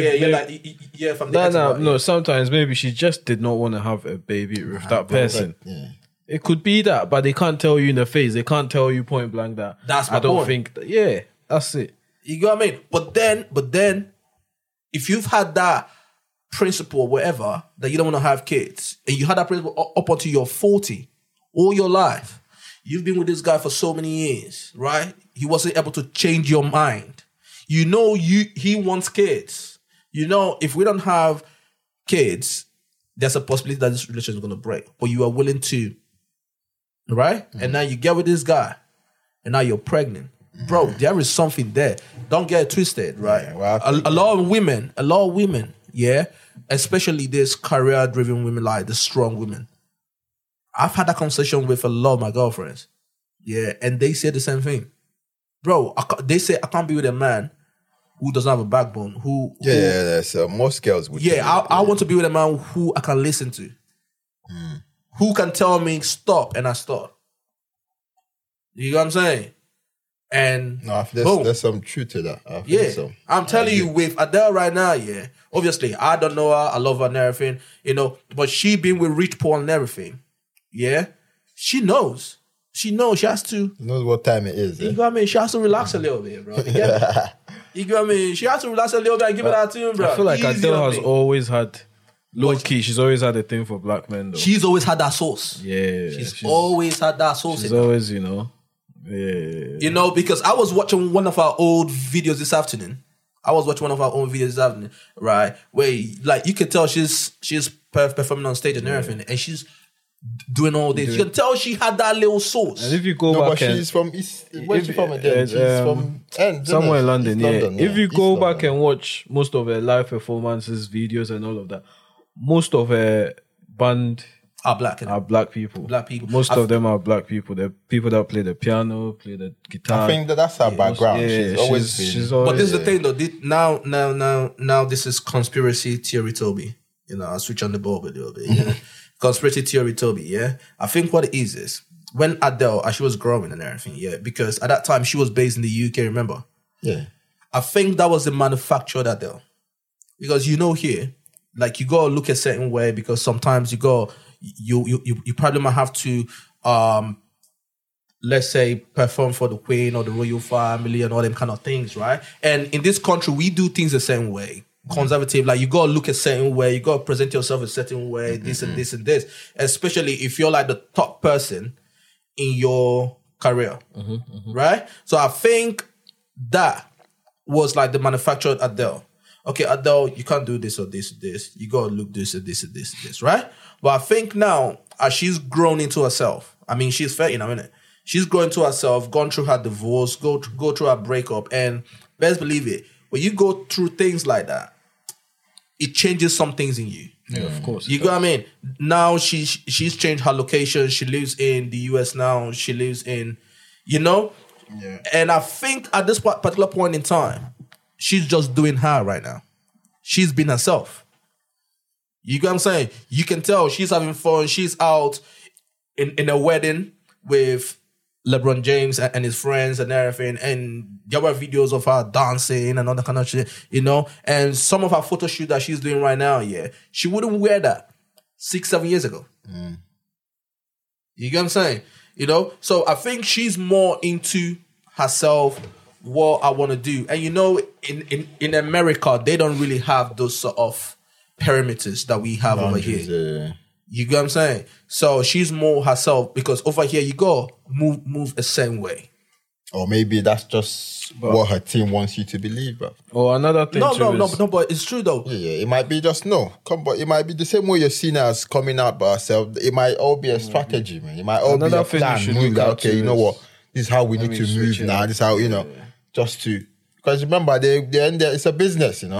From the No, sometimes maybe she just did not want to have a baby with that person. Yeah. It could be that, but they can't tell you in the face. They can't tell you point blank that. That's my I don't point. think. Yeah, that's it. You get what I mean? But then, if you've had that principle or whatever, that you don't want to have kids, and you had that principle up until you're 40, all your life, you've been with this guy for so many years, right? He wasn't able to change your mind. You know, he wants kids. You know, if we don't have kids, there's a possibility that this relationship is going to break. But you are willing to, right? Mm-hmm. And now you get with this guy, and now you're pregnant. Bro, there is something there. Don't get it twisted, right? Yeah, well, a lot of women, yeah, especially this career-driven women, like the strong women. I've had that conversation with a lot of my girlfriends, yeah, and they say the same thing. Bro, they say I can't be with a man who doesn't have a backbone. So most girls would. Yeah, I want to be with a man who I can listen to, who can tell me stop and I stop. You know what I'm saying? And no, there's some truth to that. So. I'm telling you, with Adele right now, yeah. Obviously, I don't know her, I love her and everything, you know. But she been with Rich Paul and everything, yeah. She knows. She has to. She knows what time it is. You know what I mean? She has to relax a little bit, bro. You get me? You know what I mean? She has to relax a little bit and give it out to him, bro. I feel like Adele has always had. Low key, she's always had a thing for black men, though. She's always had that sauce. Yeah, she's always had that sauce. She's always, you know. Yeah. You know, because I was watching one of our old videos this afternoon. Right? Where, like, you can tell she's performing on stage and everything, and she's doing all this. You can tell she had that little sauce. And if you go back, she's from East. Where's she from again? She's from somewhere in London. Yeah. London, if you East go London. back and watch most of her live performances, videos, and all of that, most of her band are black people. Black people. Most of them are black people. They're people that play the piano, play the guitar. I think that's her background. Yeah, She's always but this is the thing, though. Now, this is conspiracy theory, Toby. You know, I'll switch on the bulb a little bit. Yeah? Conspiracy theory, Toby. Yeah, I think what it is when Adele, as she was growing and everything. Yeah, because at that time she was based in the UK. Remember? Yeah. I think that was the manufactured Adele, because you know here, like you gotta look a certain way because sometimes you probably might have to let's say perform for the Queen or the royal family and all them kind of things, right? And in this country, we do things the same way. Conservative, like you gotta look a certain way, you gotta present yourself a certain way, this and this and this. Especially if you're like the top person in your career, right? So I think that was like the manufactured Adele. Okay, Adele, you can't do this or this or this. You gotta look this and this and this and this, right? But I think now, as she's grown into herself, I mean, she's 30 now, isn't it? She's grown into herself, gone through her divorce, go through her breakup, and best believe it, when you go through things like that, it changes some things in you. Yeah, of course. You know what I mean? Now she's changed her location. She lives in the US now. She lives in, you know? Yeah. And I think at this particular point in time, she's just doing her right now. She's been herself. You get what I'm saying? You can tell she's having fun. She's out in a wedding with LeBron James and his friends and everything. And there were videos of her dancing and all that kind of shit, you know? And some of her photo shoot that she's doing right now, yeah, she wouldn't wear that 6-7 years ago. You get what I'm saying? You know? So I think she's more into herself, what I want to do. And you know, in America, they don't really have those sort of perimeters that we have over here. You get what I'm saying? So she's more herself because over here you go move a certain way. Or maybe that's just what her team wants you to believe. Bro. Or another thing No, but it's true though. Yeah, it might be just but it might be the same way you're seeing her as coming out by herself. It might all be a strategy, man. It might all be a plan. Move that, okay, you know what? This is how we need to move now. This is how, you know, just to... Because remember, it's a business, you know?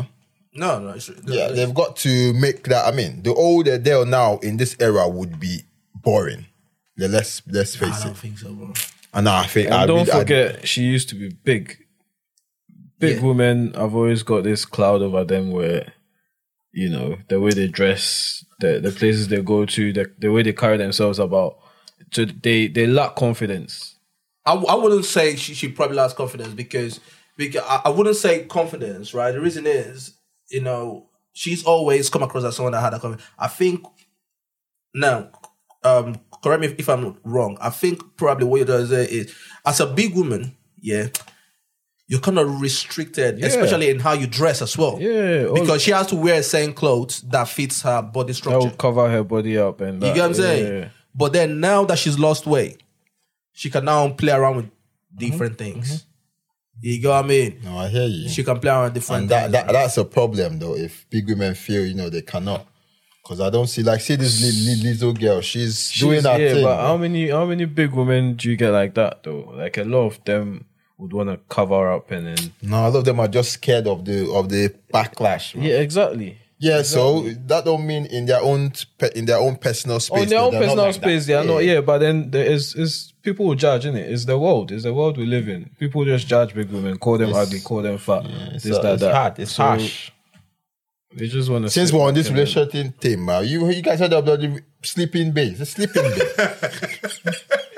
No, they've got to make that. I mean, the older Adele now in this era would be boring. Let's face I it. don't think so, bro. And I think. And don't forget, she used to be big. Big women have always got this cloud over them where, you know, the way they dress, the places they go to, the way they carry themselves about. So they lack confidence. I wouldn't say she probably lacks confidence because I wouldn't say confidence, right? The reason is, you know, she's always come across as someone that had that confidence. I think, now, correct me if I'm wrong, I think probably what you're doing is, as a big woman, you're kind of restricted, especially in how you dress as well. Yeah. Because she has to wear certain clothes that fits her body structure. That will cover her body up. And You get what I'm saying? Yeah. But then now that she's lost weight, she can now play around with different things. You get what I mean? No, I hear you. She can play around with different And things. that's a problem though. If big women feel, you know, they cannot. Because I don't see this Lizzo girl. She's doing that thing. But how many big women do you get like that though? Like a lot of them would want to cover up and then. No, a lot of them are just scared of the backlash. Man. Yeah, exactly. Yeah, so that don't mean in their own personal space. On their own they're not personal like space, that. they are not. Yeah, but then there is people who judge, innit? It's the world. It's the world we live in. People just judge big women, call them ugly, call them fat. It's hard. It's harsh. They just want to. Since we're on this relationship thing, man, you guys heard about the sleeping bay. It's a sleeping bay.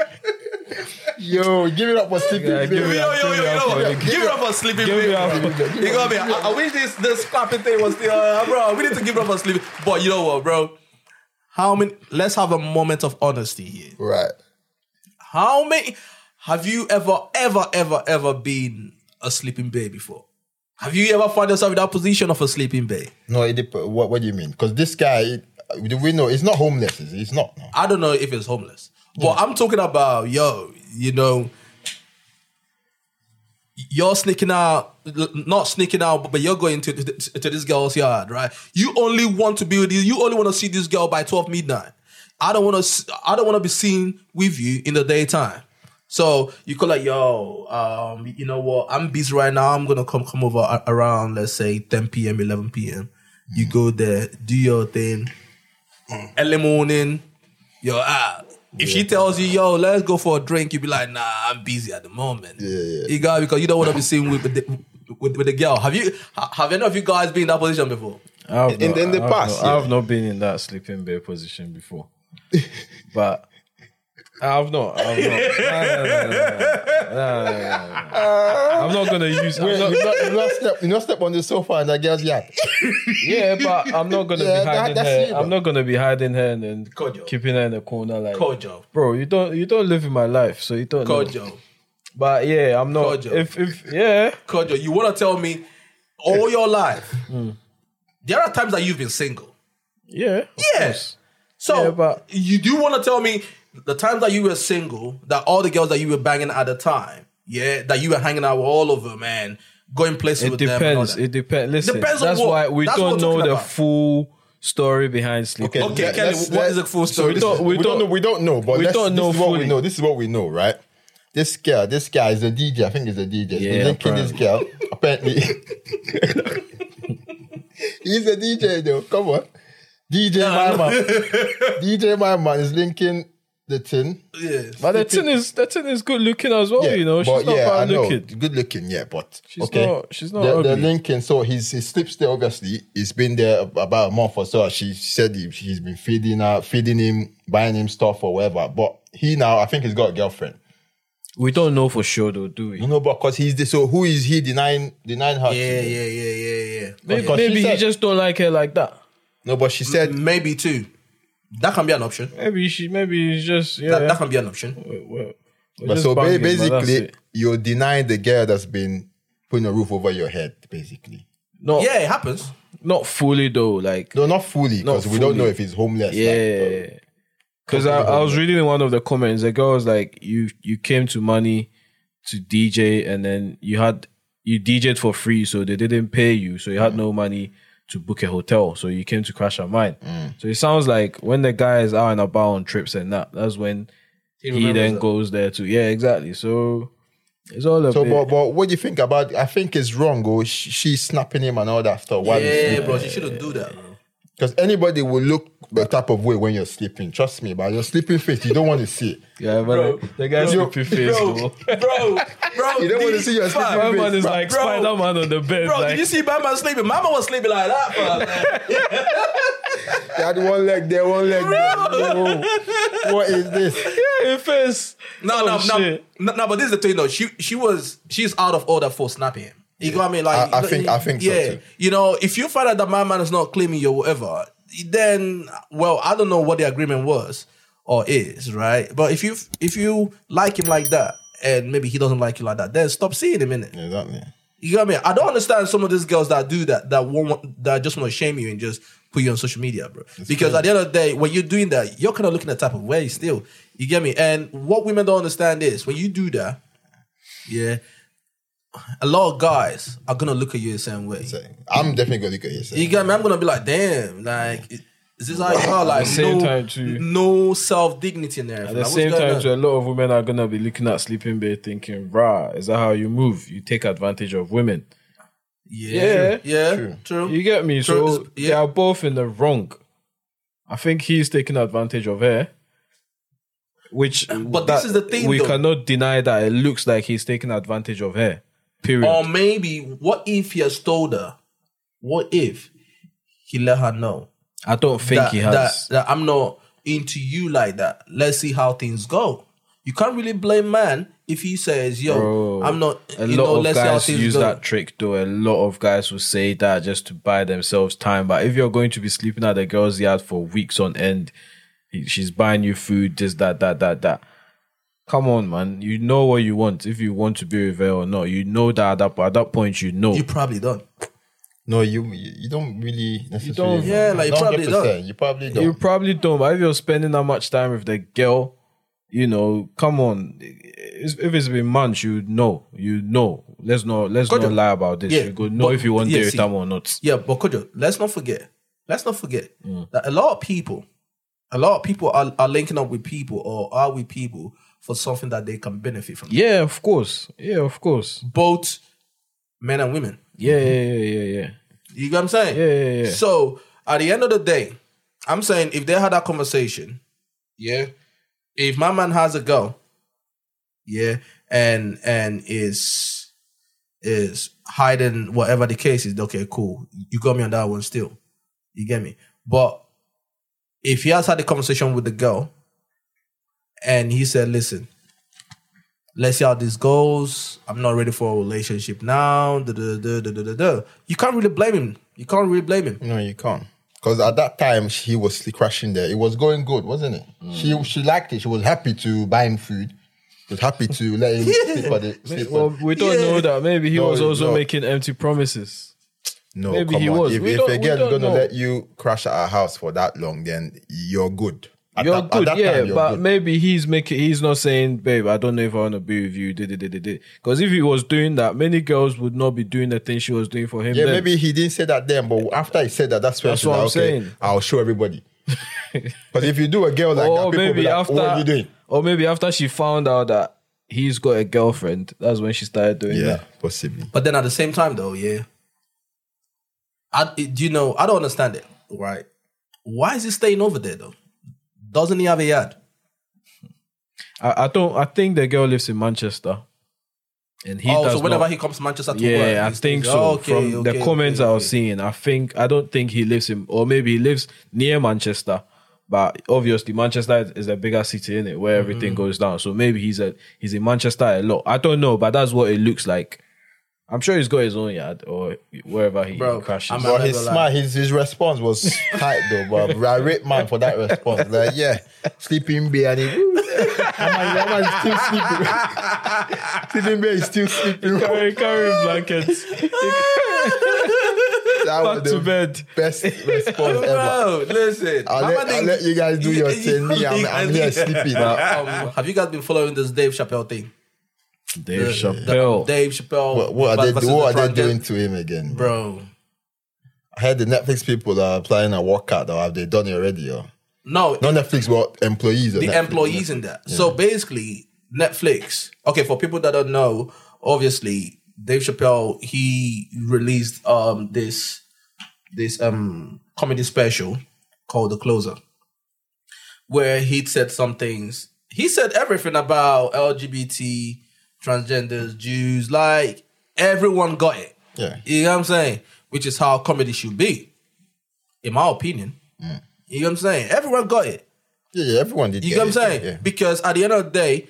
Yo, give it up for sleeping bay. Give it up for sleeping bay. You got me. I wish this clapping thing was still, bro. We need to give it up for sleeping. But you know what, bro? Let's have a moment of honesty here. Right. How many have you ever been a sleeping bay before? Have you ever found yourself in that position of a sleeping bay? No, what do you mean? Because this guy, we know he's not homeless. He's not. No. I don't know if he's homeless. But I'm talking about, you know, you're sneaking out, not sneaking out, but you're going to this girl's yard, right? You only want to be with you only want to see this girl by 12 midnight. I don't want to be seen with you in the daytime. So you call like, you know what? I'm busy right now. I'm gonna come over around, let's say 10 p.m., 11 p.m. You go there, do your thing. Early morning, you're out. If she tells you, let's go for a drink, you be like, nah, I'm busy at the moment. Yeah. You got because you don't want to be seen with the girl. Have any of you guys been in that position before? In the past, I have not been in that sleeping bear position before, but I've not. No. I'm not gonna use. You not step on the sofa in that girl's yard. Yeah, but I'm not gonna be hiding her. I'm not gonna be hiding her and then Kojo. keeping her in the corner like. Kojo. Bro, you don't live in my life, so you don't know. Kojo. But yeah, I'm not. Kojo. If Kojo, you want to tell me all your life, there are times that you've been single. Yeah. Yes. So, Yeah, but- you do want to tell me the times that you were single, that all the girls that you were banging at the time, that you were hanging out with all of them and going places with them. It depends. Listen, Depends on that's what- why we that's what don't we're know talking the about. full story behind sleeping. Okay, Kelly, what is the full story? We don't know, but we don't know this is what we fully. know. This is what we know, right? This guy is a DJ. I think he's a DJ. Yeah, He's linking this girl. Apparently, he's a DJ though. Come on, DJ my man is linking the tin. Yes. But the tin is good looking as well. You know, she's not bad looking. Good looking, yeah, but She's okay. She's not They're ugly. linking, so he sleeps there. Obviously, he's been there about a month or so. She said he's been feeding him, buying him stuff or whatever. But he now, I think he's got a girlfriend. We don't know for sure though, do we? You know, because so who is he denying her? Yeah. Maybe he just don't like her like that. No, but she said Maybe too. That can be an option. Maybe he's just That can be an option. we're but just so banging, but that's basically it. you're denying the girl that's been putting a roof over your head, basically. No, Yeah, it happens. not fully though. Like No, not fully, because we don't fully. know if he's homeless. yeah. Because I was reading in one of the comments, the girl was like, you came to money to DJ and then you DJed for free, so they didn't pay you, so you had no money to book a hotel, so you came to crash her mind. So it sounds like when the guy is out and about on trips and that's when he then goes there too. Yeah, exactly. So It's all a So, bit. but what do you think about? I think it's wrong. Or she's snapping him and all that stuff. While he's Yeah, sleeping. bro, she shouldn't do that. Because anybody will look the type of way when you're sleeping. Trust me, but your sleeping face, you don't want to see it. Yeah, but the guy's sleeping face, Bro, though. bro, You don't want to see your sleeping My face. man is bro. like Bro. Spider-Man on the bed. Bro, like, did you see my man sleeping? My man was sleeping like that, bro. They had one leg there, one leg there. Whoa. What is this? yeah, your face. No, shit. but this is the thing though. She's out of order for snapping him. You got me? Like I think so yeah. too. You know, if you find out that my man is not claiming you or whatever, then well, I don't know what the agreement was or is, right? But if you like him like that and maybe he doesn't like you like that, then stop seeing him in it. Exactly. You got me? I don't understand some of these girls that do that that just want to shame you and just put you on social media, bro. Because at the end of the day, when you're doing that, you're kind of looking at type of way still. You get me? And what women don't understand is when you do that, yeah, a lot of guys are gonna look at you the same way. So, I'm definitely going to look at you. You get me? I'm gonna be like, damn, like, is this how you are? Like, At the same time, too. no self dignity in there. At the same time, too, a lot of women are gonna be looking at sleeping babe thinking, "Rah, is that how you move? You take advantage of women." yeah, true. You get me? True. So Yeah. they are both in the wrong. I think he's taking advantage of her. Which, But this is the thing, we though. cannot deny that it looks like he's taking advantage of her. Period. Or maybe, what if he has told her? What if he let her know? I don't think that, he has. that I'm not into you like that. Let's see how things go. You can't really blame man if he says, yo, Bro, I'm not, a you lot know, of let's see how guys things use go. that trick though. A lot of guys will say that just to buy themselves time. But if you're going to be sleeping at the girl's yard for weeks on end, she's buying you food, this, that. Come on, man. You know what you want. If you want to be with her or not, you know that at that point, you know. You probably don't. No, you don't really necessarily. don't. Yeah, like, you probably 100%, don't. You probably don't. You probably don't. But if you're spending that much time with the girl, you know, come on. If it's been months, you know. Let's not lie about this. Yeah, You go know but- if you want yeah, date see. time or not. Yeah, but Kojo, let's not forget that a lot of people are linking up with people or are with people for something that they can benefit from. Yeah, of course. Both men and women. Yeah. You get what I'm saying? Yeah. So at the end of the day, I'm saying if they had that conversation, yeah, if my man has a girl, yeah, and is hiding whatever the case is, okay, cool. You got me on that one still. You get me? But if he has had a conversation with the girl and he said, listen, let's see how this goes. I'm not ready for a relationship now. You can't really blame him. No, you can't. Because at that time, he was crashing there. It was going good, wasn't it? She liked it. She was happy to buy him food. She was happy to let him sleep. Well, we don't know that. Maybe he No, was also no. making empty promises. No, maybe come he on. was. If We a don't girl is going to know. let you crash at her house for that long, then you're good. At You're that good, time, yeah, you're but good. maybe he's not saying, babe, I don't know if I want to be with you. Because if he was doing that, many girls would not be doing the thing she was doing for him. Yeah, then. maybe he didn't say that then, but after he said that, that's when That's she's what like, I'm okay, saying. I'll show everybody. Because if you do a girl like that, Or people will be maybe like, what are you doing? or maybe after she found out that he's got a girlfriend, that's when she started doing Yeah, that. possibly. But then at the same time, though, yeah, I don't understand it, right? Why is he staying over there, though? Doesn't he have a yard? I think the girl lives in Manchester. And he does so whenever not. he comes to Manchester to Yeah, work, I he think stays- so. Okay, From the okay, comments okay, I was okay. seeing, I don't think he lives in, or maybe he lives near Manchester. But obviously, Manchester is a bigger city, in it, where Mm-hmm. everything goes down. So maybe he's in Manchester a lot. I don't know, but that's what it looks like. I'm sure he's got his own yard or wherever he Bro, crashes. I'm But not his gonna smile, his response was tight though. But I rate man for that response. Like, yeah, sleeping bear, and he, that man is still sleeping. Sleeping bear is still sleeping. carrying blankets. That was Back to the bed. best response ever. Bro, listen. I'll let you guys do your thing. Me, I'm here sleeping. Have you guys been following this Dave Chappelle thing? Dave The Chappelle. Dave Chappelle. What are versus they? What the are they doing Trump to him again, bro? I heard the Netflix people are planning a workout. Or have they done it already? Or No, not Netflix, but employees. Of the Netflix. employees in that. So basically, Netflix. Okay, for people that don't know, obviously Dave Chappelle, he released this comedy special called The Closer, where he said some things. He said everything about LGBT, transgenders, Jews, like everyone got it. Yeah. You know what I'm saying? Which is how comedy should be, in my opinion. You know what I'm saying? Everyone got it. Yeah, everyone did. You know what I'm saying? Yeah. Because at the end of the day,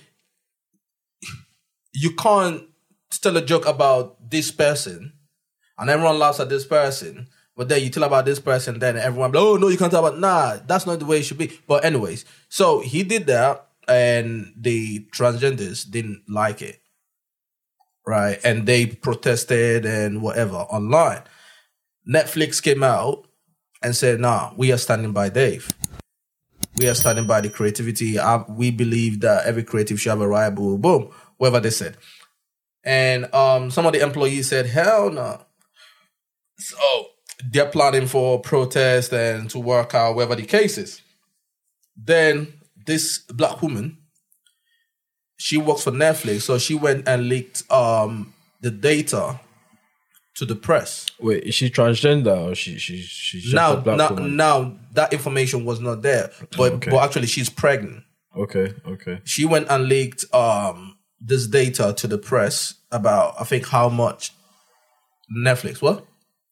you can't tell a joke about this person and everyone laughs at this person, but then you tell about this person, then everyone, oh no, you can't tell about, nah, that's not the way it should be. But anyways, so he did that and the transgenders didn't like it. Right? And they protested and whatever online. Netflix came out and said, nah, we are standing by Dave. We are standing by the creativity. We believe that every creative should have a right, boom, boom, whatever they said. And some of the employees said, hell no. So they're planning for protest and to work out whatever the case is. Then this black woman, she works for Netflix, so she went and leaked the data to the press. Wait, is she transgender or she's just a black woman? Now that information was not there, but actually she's pregnant. Okay. She went and leaked this data to the press about, I think, how much Netflix. What?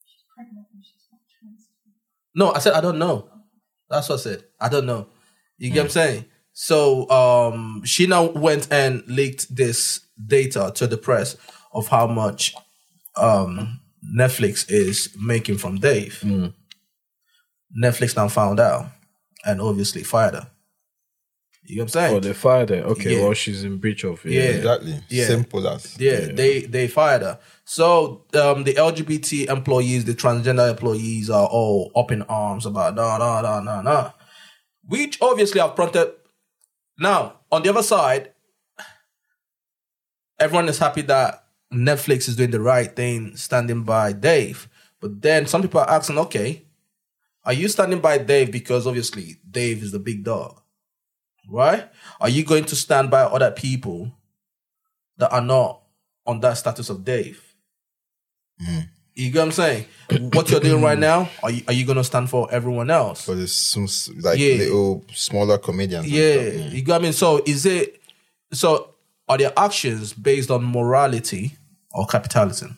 No, I said I don't know. That's what I said. I don't know. You get what I'm saying? So she now went and leaked this data to the press of how much Netflix is making from Dave. Netflix now found out and obviously fired her. You know what I'm saying? Oh, they fired her. Okay, Yeah. well, she's in breach of it. Yeah. Exactly. Yeah. Simple as. Yeah, they fired her. So the LGBT employees, the transgender employees are all up in arms about nah. Which obviously have prompted. Now, on the other side, everyone is happy that Netflix is doing the right thing, standing by Dave. But then some people are asking, okay, are you standing by Dave because obviously Dave is the big dog, right? Are you going to stand by other people that are not on that status of Dave? You get what I'm saying? What you're doing right now, are you going to stand for everyone else? For this, little smaller comedians. and Yeah, stuff. you get what I mean? So are their actions based on morality or capitalism?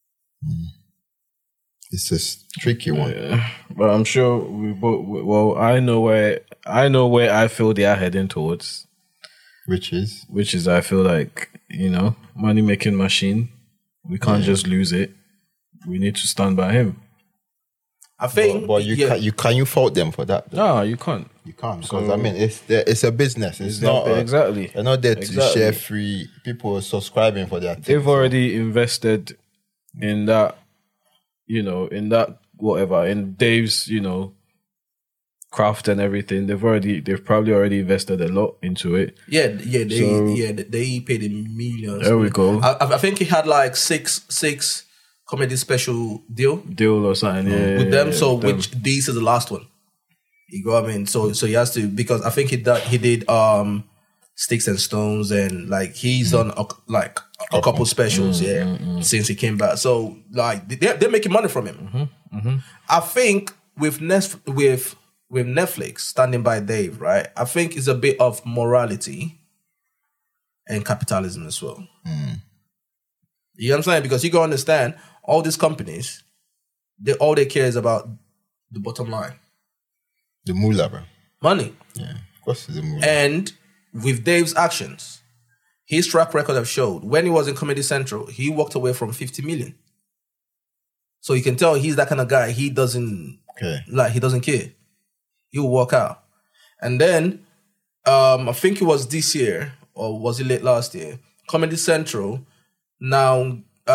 It's a tricky one. But I'm sure we both. Well, I know where I feel they are heading towards, Which is? I feel like, money making machine. We can't just lose it. We need to stand by him. I think. But can you fault them for that? No, you can't. You can't, because it's a business. It's not exactly. They're not there to Exactly. share free. People are subscribing for their things. They've already invested in that, in that whatever, in Dave's, craft and everything. They've probably already invested a lot into it. They paid him millions. There we go. I think he had like six comedy special deal Or something, with them. with them. Which this is the last one. You go, I mean, so he has to, because I think he did Sticks and Stones, and like he's done a couple specials, since he came back. So like they're making money from him. I think with Netflix standing by Dave, right? I think it's a bit of morality and capitalism as well. You know what I'm saying? Because you gotta understand, all these companies, all they care is about the bottom line. The moolah, bro. Money. Yeah, of course it's the moolah. And with Dave's actions, his track record have showed, when he was in Comedy Central, he walked away from 50 million. So you can tell he's that kind of guy. He doesn't he doesn't care. He'll walk out. And then I think it was this year, or was it late last year? Comedy Central now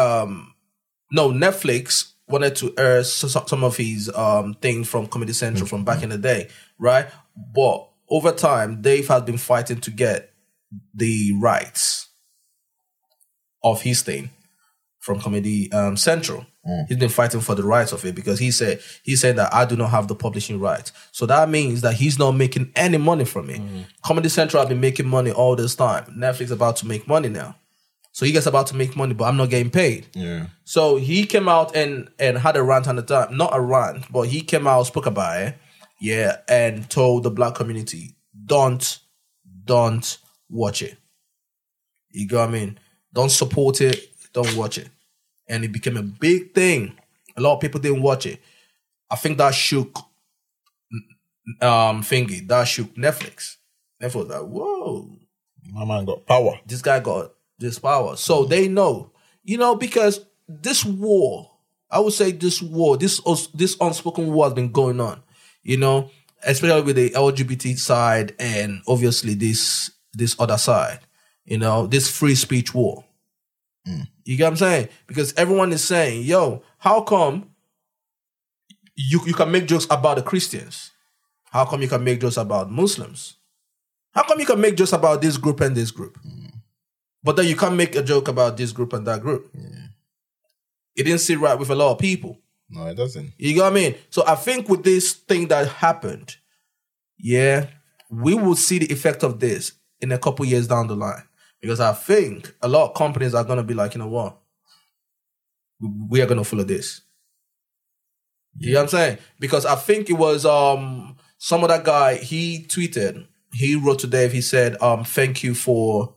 Netflix wanted to air some of his things from Comedy Central from back in the day, right? But over time, Dave has been fighting to get the rights of his thing from Comedy Central. He's been fighting for the rights of it because he said that I do not have the publishing rights. So that means that he's not making any money from it. Comedy Central have been making money all this time. Netflix about to make money now. So he gets about to make money, but I'm not getting paid. Yeah. So he came out and had a rant on the time. Not a rant, but he came out, spoke about it, and told the black community, don't watch it. You got what I mean? Don't support it, don't watch it. And it became a big thing. A lot of people didn't watch it. I think that shook that shook Netflix. Netflix was like, whoa. My man got power. This guy got this power. So they know, because this war, I would say this unspoken war has been going on, especially with the LGBT side and obviously this other side, this free speech war. You get what I'm saying? Because everyone is saying, yo, how come you can make jokes about the Christians? How come you can make jokes about Muslims? How come you can make jokes about this group and this group? But then you can't make a joke about this group and that group. It didn't sit right with a lot of people. No, it doesn't. You know what I mean? So I think with this thing that happened, we will see the effect of this in a couple years down the line. Because I think a lot of companies are going to be like, you know what? We are going to follow this. You know what I'm saying? Because I think it was some other guy, he tweeted, he wrote to Dave, he said, thank you for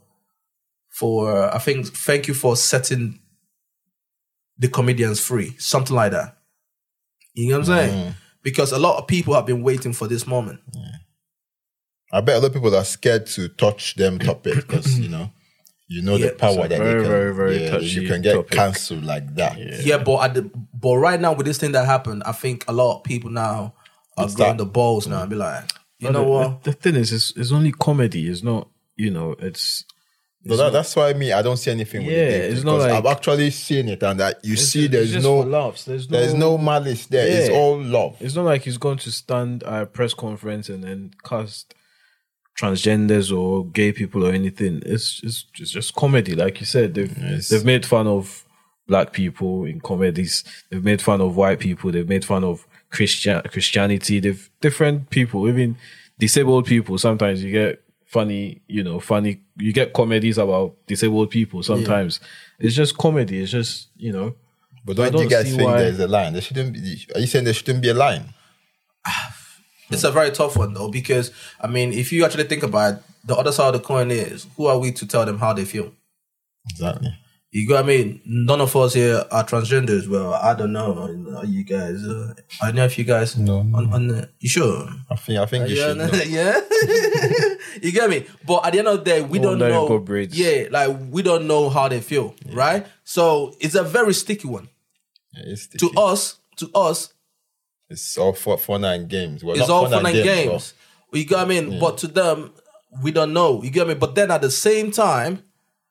setting the comedians free. Something like that. You know what I'm saying? Because a lot of people have been waiting for this moment. I bet a lot of people are scared to touch them topics because, the power that very, they can. very, very touchy you can get topic. cancelled like that. But right now with this thing that happened, I think a lot of people now are growing the balls now and be like, you know what? The thing is, it's only comedy. It's not, it's... That's why I don't see anything with it. It's not like... I've actually seen it and that there's just no... for laughs. There's no malice there. Yeah. It's all love. It's not like he's going to stand at a press conference and then cast transgenders or gay people or anything. It's just comedy, like you said. They've made fun of black people in comedies. They've made fun of white people. They've made fun of Christianity. They've different people, even disabled people. Sometimes you get funny. You get comedies about disabled people. Sometimes it's just comedy. It's just But don't you guys think there's a line? There shouldn't be. Are you saying there shouldn't be a line? It's a very tough one, though, because, if you actually think about it, the other side of the coin is, who are we to tell them how they feel? Exactly. You got what I mean? None of us here are transgenders. Well, I don't know. You guys, I don't know if you guys... No. You sure? I think you should know. Yeah? You get me? But at the end of the day, we don't know... we don't know how they feel, right? So, it's a very sticky one. Yeah, it's sticky. To us... It's all fun and games. Well, it's all fun and games. So. You get what I mean? Yeah. But to them, we don't know. You get me? But then at the same time,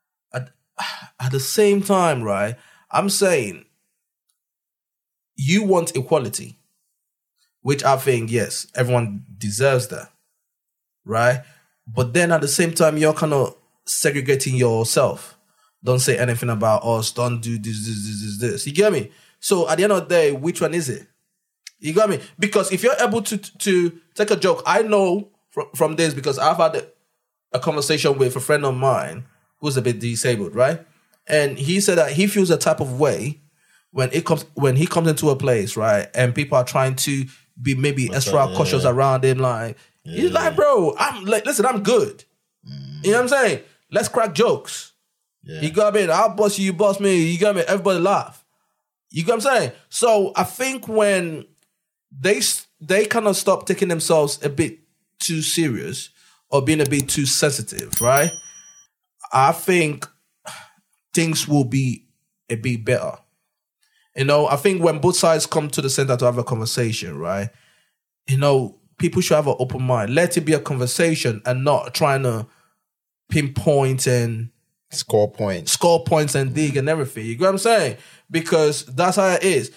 right, I'm saying you want equality, which I think, yes, everyone deserves that, right? But then at the same time, you're kind of segregating yourself. Don't say anything about us. Don't do this. You get me? So at the end of the day, which one is it? You got me? Because if you're able to take a joke, I know from this because I've had a conversation with a friend of mine who's a bit disabled, right? And he said that he feels a type of way when he comes into a place, right? And people are trying to be maybe extra cautious around him, like he's like, bro, I'm like, listen, I'm good. You know what I'm saying? Let's crack jokes. Yeah. You got me? I'll bust you bust me. You got me? Everybody laugh. You got what I'm saying? So I think when they kind of stop taking themselves a bit too serious or being a bit too sensitive, right? I think things will be a bit better. I think when both sides come to the center to have a conversation, right? People should have an open mind. Let it be a conversation and not trying to pinpoint and score points and dig and everything. You get what I'm saying? Because that's how it is.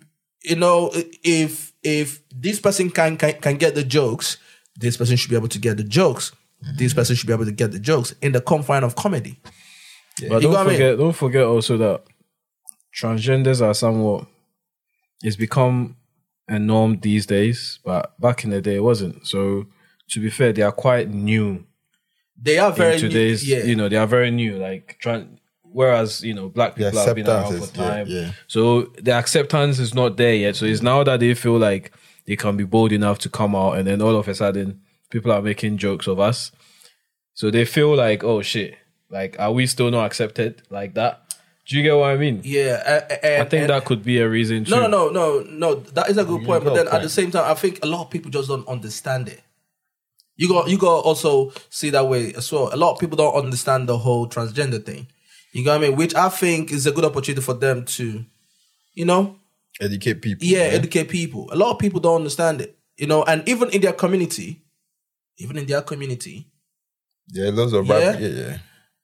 If this person can get the jokes, this person should be able to get the jokes. This person should be able to get the jokes in the confine of comedy. But don't forget also that transgenders are somewhat. It's become a norm these days, but back in the day it wasn't. So to be fair, they are quite new. They are very in today's, new. Yeah. you know, they are very new. Like, whereas, you know, black people have been around for time. Yeah. So the acceptance is not there yet. So it's now that they feel like they can be bold enough to come out, and then all of a sudden people are making jokes of us. So they feel like, oh shit, like, are we still not accepted like that? Do you get what I mean? Yeah. I think that could be a reason too. No. That is a good point. But then at the same time, I think a lot of people just don't understand it. You got also see that way as well. A lot of people don't understand the whole transgender thing. You know what I mean? Which I think is a good opportunity for them to, you know, educate people. Yeah, educate people. A lot of people don't understand it. You know, and even in their community, yeah, lots of the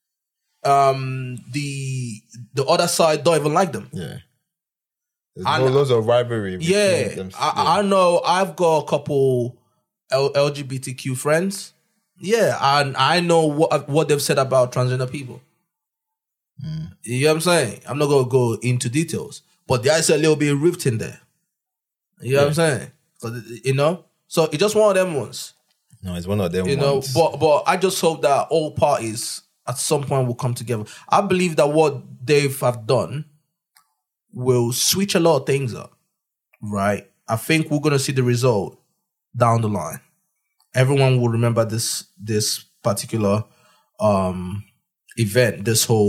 other side don't even like them. Yeah. There's lots of rivalry. I know I've got a couple LGBTQ friends. Yeah, and I know what they've said about transgender people. You know what I'm saying? I'm not going to go into details, but there is a little bit of rift in there. You know what I'm saying? You know? So it's just one of them ones. No, it's one of them ones. But I just hope that all parties at some point will come together. I believe that what they have done will switch a lot of things up, right? I think we're going to see the result down the line. Everyone will remember this particular event,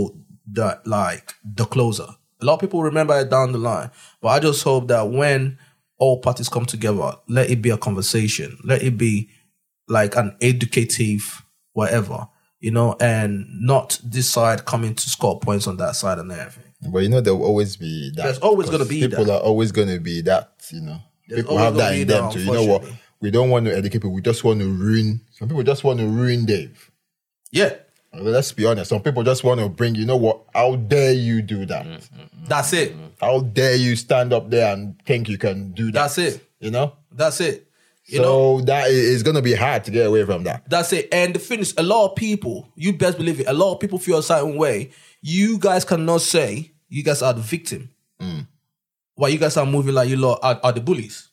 the closer. A lot of people remember it down the line. But I just hope that when all parties come together, let it be a conversation. Let it be like an educative whatever, you know, and not this side coming to score points on that side and everything. But you know, there will always be that. There's always going to be people are always going to be that, you know. People have that in them too. You know what? We don't want to educate people. We just want to ruin. Some people just want to ruin Dave. Yeah. Let's be honest. Some people just want to bring, you know what? How dare you do that? That's it. How dare you stand up there and think you can do that? That's it. You know? That's it. So that is going to be hard to get away from that. That's it. And the thing is, a lot of people, you best believe it, a lot of people feel a certain way. You guys cannot say you guys are the victim. While you guys are moving like you lot are the bullies.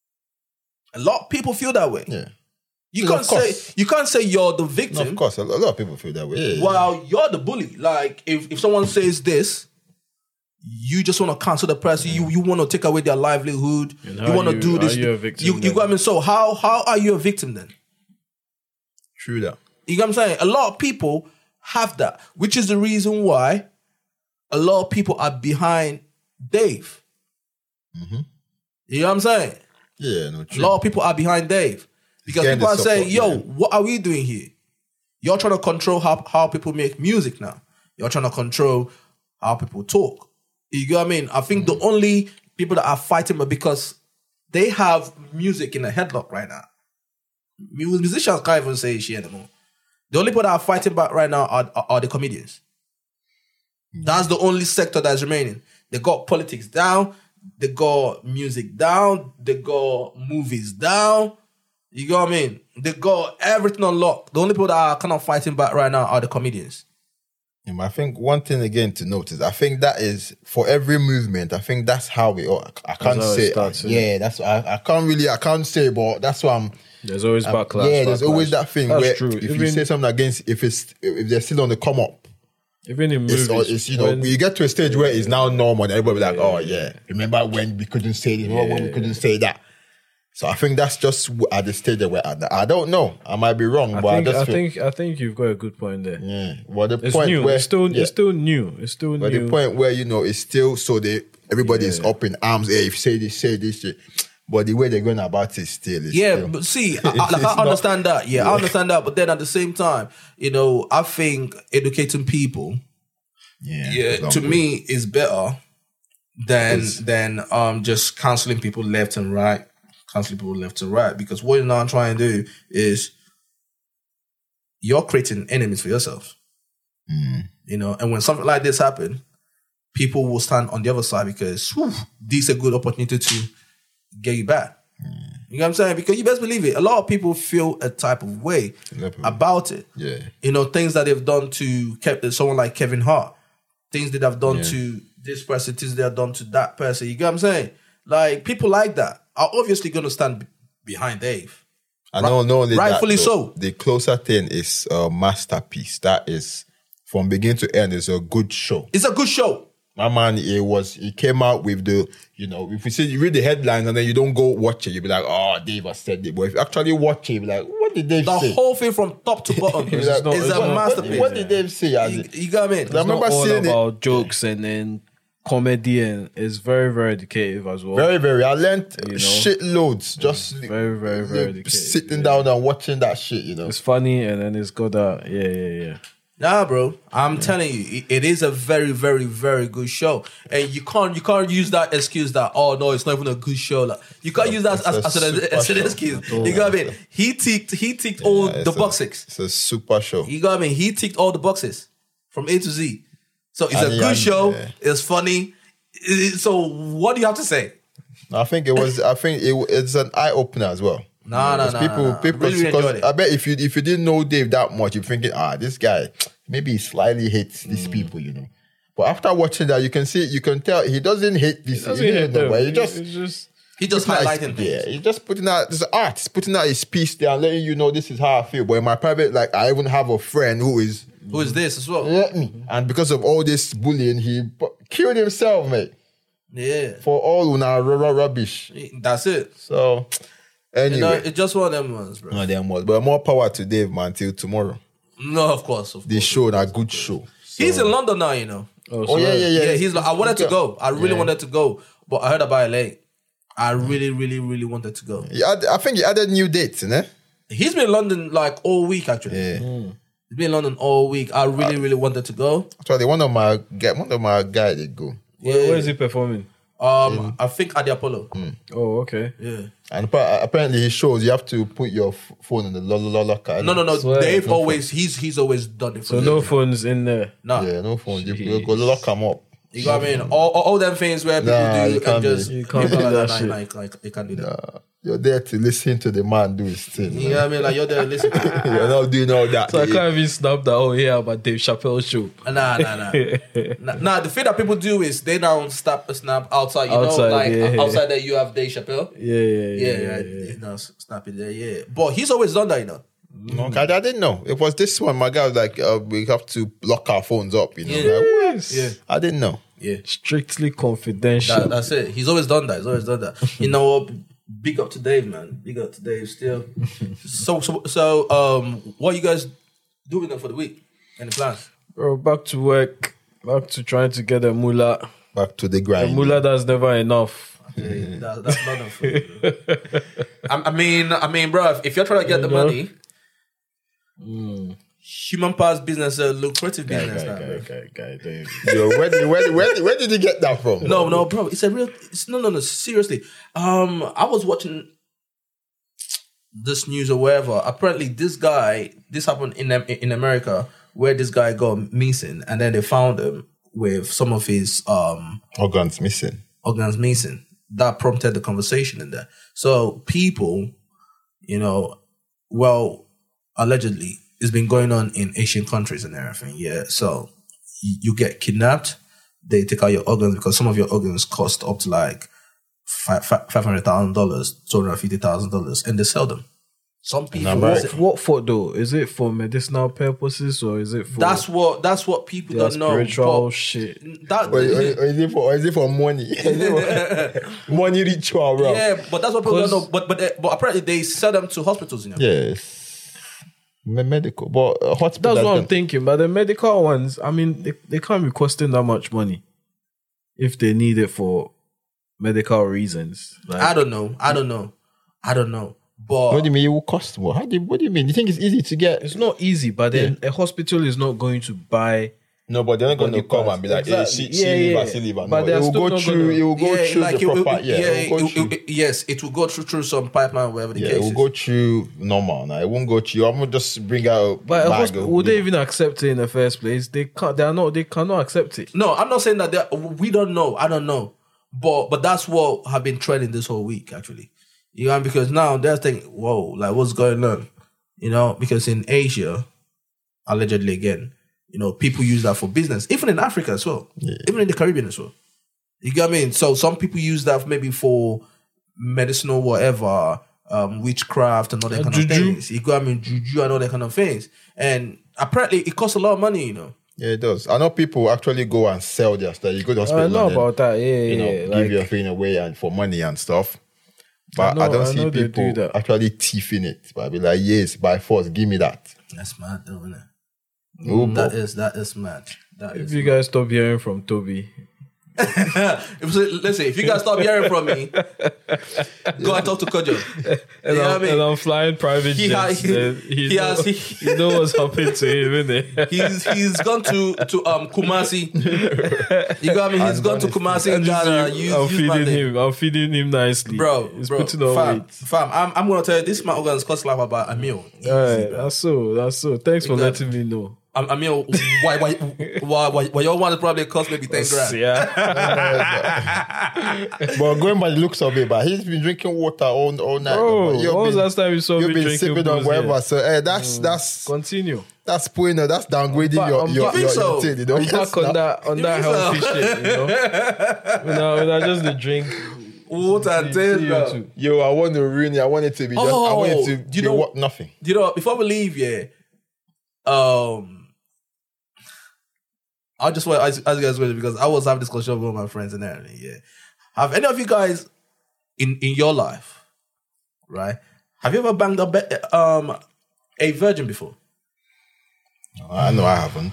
A lot of people feel that way. Yeah. You can't say you're the victim. No, of course, a lot of people feel that way. Yeah. While you're the bully. Like if someone says this, you just want to cancel the person. You want to take away their livelihood. You want to do this. Are you a victim? You got me. So how are you a victim then? True that. You know what I'm saying? A lot of people have that, which is the reason why a lot of people are behind Dave. You know what I'm saying? Yeah, no, true. A lot of people are behind Dave. Because people are saying, yo, what are we doing here? You're trying to control how people make music now. You're trying to control how people talk. You get what I mean? I think the only people that are fighting, but because they have music in a headlock right now. Musicians can't even say shit anymore. The only people that are fighting back right now are the comedians. That's the only sector that's remaining. They got politics down. They got music down. They got movies down. You know what I mean? They got everything on lock. The only people that are kind of fighting back right now are the comedians. Yeah, I think one thing again to notice, I think that is for every movement. I think that's how we all. I can't say. That's I can't say, but that's why I'm. There's always backlash. Yeah, there's always that thing that's where true. if you say something against, if they're still on the come up. Even in movies, it's you know, you get to a stage where it's now normal and everybody be like, oh yeah, remember when we couldn't say this, when we couldn't say that. So I think that's just at the stage that we're at. I don't know. I might be wrong, I think you've got a good point there. Yeah. Well, it's point new. Where it's still new. It's still new. But the point where, you know, it's still so everybody is up in arms. Hey, if you say this shit. But the way they're going about it still is but see, I understand that. Yeah, I understand that. But then at the same time, you know, I think educating people, to me, is better than just cancelling people left and right. Because what you're now trying to do is you're creating enemies for yourself. You know, and when something like this happens, people will stand on the other side because this is a good opportunity to get you back. You know what I'm saying? Because you best believe it, a lot of people feel a type of way about it. Yeah. You know, things that they've done to someone like Kevin Hart, things that they've done to this person things they are done to that person. You get what I'm saying? Like people like that are obviously gonna stand behind Dave. I know, not only rightfully that, so. The Closer thing is a masterpiece. That is from beginning to end. It's a good show. It's a good show. My man, he came out with the, if you see, you read the headlines and then you don't go watch it, you'll be like, oh, Dave has said it. But if you actually watch it, you'll be like, what did Dave say? The whole thing from top to bottom is a masterpiece. What did Dave say? You got me? It's not all about jokes and then comedy, and it's very, very educative as well. Very, very. I learned shitloads just very, very, very educative. Sitting down and watching that shit, It's funny and then it's got that, yeah. Nah, bro. I'm telling you, it is a very, very, very good show, and you can't use that excuse that no, it's not even a good show. Like, you can't use that as an excuse. You got me? He ticked all the boxes. It's a super show. You got me? He ticked all the boxes from A to Z. So it's a good show. Yeah. It's funny. So what do you have to say? I think it's an eye opener as well. People really enjoyed it. I bet if you didn't know Dave that much, you're thinking, this guy maybe he slightly hates these people, But after watching that, you can tell he doesn't hate these people. He just highlighting things. Yeah, he's just putting out this art. He's putting out his piece there and letting you know this is how I feel. But in my private, I even have a friend who is this as well. And because of all this bullying, he killed himself, mate. Yeah. For all rubbish. That's it. So anyway, it's just one of them ones, bro. One of them ones. But more power to Dave, man, till tomorrow. No, of course. They showed a good show. So. He's in London now, Yeah. He's I wanted to go. I really wanted to go, but I heard about it late. I really, really, really wanted to go. I think he added new dates, He's been in London all week, actually. Yeah. He's been in London all week. I really, really wanted to go. Actually, one of my guys they go. Yeah. Where is he performing? I think at the Apollo. Oh, okay. Yeah. And apparently he shows you have to put your phone in the locker. No. Dave always he's always done it. So no phones in there. No. Yeah, no phones. You go lock them up. You got what I mean? All them things where people do you can't do that shit. You can't do that. You're there to listen to the man do his thing. You know what I mean? Like you're there to listen. You're not doing all that. So I can't even snap that. About Dave Chappelle show. Nah. Nah. The thing that people do is they now snap outside. Outside there you have Dave Chappelle. Yeah. Snap it there. Yeah, but he's always done that. No, I didn't know. It was this one. My guy was like, we have to lock our phones up. Yeah. I didn't know. Yeah, strictly confidential. That's it. He's always done that. You know what? Big up to Dave, man. Big up to Dave still. So, what are you guys doing for the week? Any plans? Bro, back to work. Back to trying to get a mullah. Back to the grind. A mullah that's never enough. That's not enough. I mean, bro, if you're trying to get the money, human parts business, lucrative business. Yo, where did you get that from? No, bro. It's a real. No. Seriously. I was watching this news or whatever. Apparently, this happened in America, where this guy got missing, and then they found him with some of his organs missing. That prompted the conversation in there. So people, allegedly, it's been going on in Asian countries and everything. Yeah. So you get kidnapped. They take out your organs because some of your organs cost up to $500,000, $250,000, and they sell them. Some people. What for though? Is it for medicinal purposes or is it for? That's what people don't know. Spiritual shit. Or is it for money? Money ritual, bro. Yeah, but that's what people don't know. But apparently they sell them to hospitals. Yes. Medical, but hospital. That's what I'm thinking. But the medical ones, I mean, they can't be costing that much money if they need it for medical reasons. I don't know. But what do you mean it will cost more? What do you mean? You think it's easy to get? It's not easy, but then a hospital is not going to buy. No, but they're not going to come and be like, exactly. see liver. No, it will go through the proper. Yes, it will go through some pipeline, whatever the case is. It will go through normal. Now it won't go through. I'm gonna just bring out. But would they even accept it in the first place? They can't. They cannot accept it. No, I'm not saying that. We don't know. I don't know. But that's what have been trending this whole week, actually. Because now they're thinking, whoa, what's going on? Because in Asia, allegedly again, people use that for business, even in Africa as well, even in the Caribbean as well. You get what I mean? So some people use that maybe for medicinal whatever, witchcraft and all that kind of things. You get what I mean? Juju and all that kind of things. And apparently it costs a lot of money, you know. Yeah, it does. I know people actually go and sell their stuff. You go to hospital. I know about that. Give your thing away and for money and stuff. But I don't see people actually thieving it. But I'll be like, yes, by force, give me that. That's mad, though, isn't it? That is mad. If you guys stop hearing from Toby. Listen, if you guys stop hearing from me, go and talk to Kojo. And I'm flying private jets. You know what's happened to him, isn't it? He's gone to Kumasi. You got me? He's gone to Kumasi in Ghana. I'm feeding him nicely. Bro, he's putting on weight. Fam, I'm gonna tell you, this man organs cost like about a meal. Alright, that's so. Thanks for letting me know. I mean, why y'all want to probably cost maybe 10 grand? Yeah. But going by the looks of it, but he's been drinking water all night. Bro, when was the last time you saw me drinking water? You've been sipping on whatever. Yeah. So that's continue. That's that's downgrading your intake. You know? I'm back on that healthy shit. You know, when I just the drink. Water and taste, bro. Yo, I want to ruin it. I want it to be just. I want it to be nothing. You know, before we leave, I just want to ask you guys because I was having this discussion with my friends and everything. Yeah, have any of you guys in your life, right? Have you ever banged a virgin before? No, I know I haven't.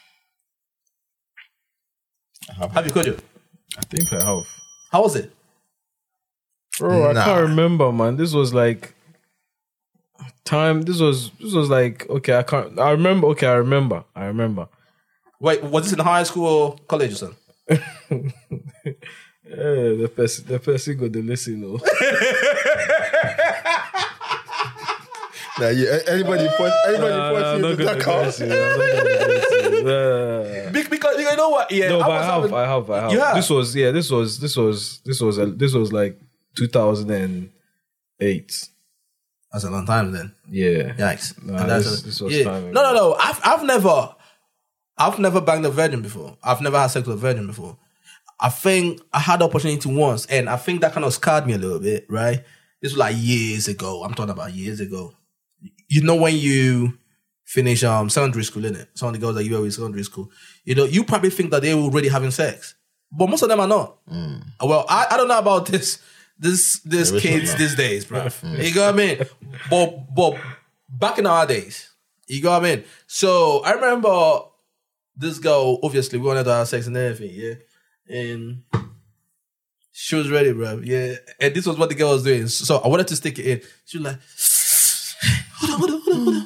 Have you, Kojo? I think I have. How was it, bro? I can't remember, man. This was like time. This was like okay. I can't. I remember. Okay, I remember. Wait, was this in high school or college or something? The person got to listen. Anybody force you to talk out? Because you know what? Yeah, no, but I have. Yeah. This was like 2008. That's a long time then. Yeah. Yikes. This was time ago. No. I've never banged a virgin before. I've never had sex with a virgin before. I think I had the opportunity once, and I think that kind of scarred me a little bit, right? This was like years ago. I'm talking about years ago. You know when you finish secondary school, innit? Some of the girls that you were with secondary school, you know, you probably think that they were already having sex. But most of them are not. Well, I don't know about this kids these days, bro. You know what I mean? But back in our days, you know what I mean? So I remember this girl, obviously, we wanted to have sex and everything, yeah? And she was ready, bro, yeah? And this was what the girl was doing. So I wanted to stick it in. She was like, hold on.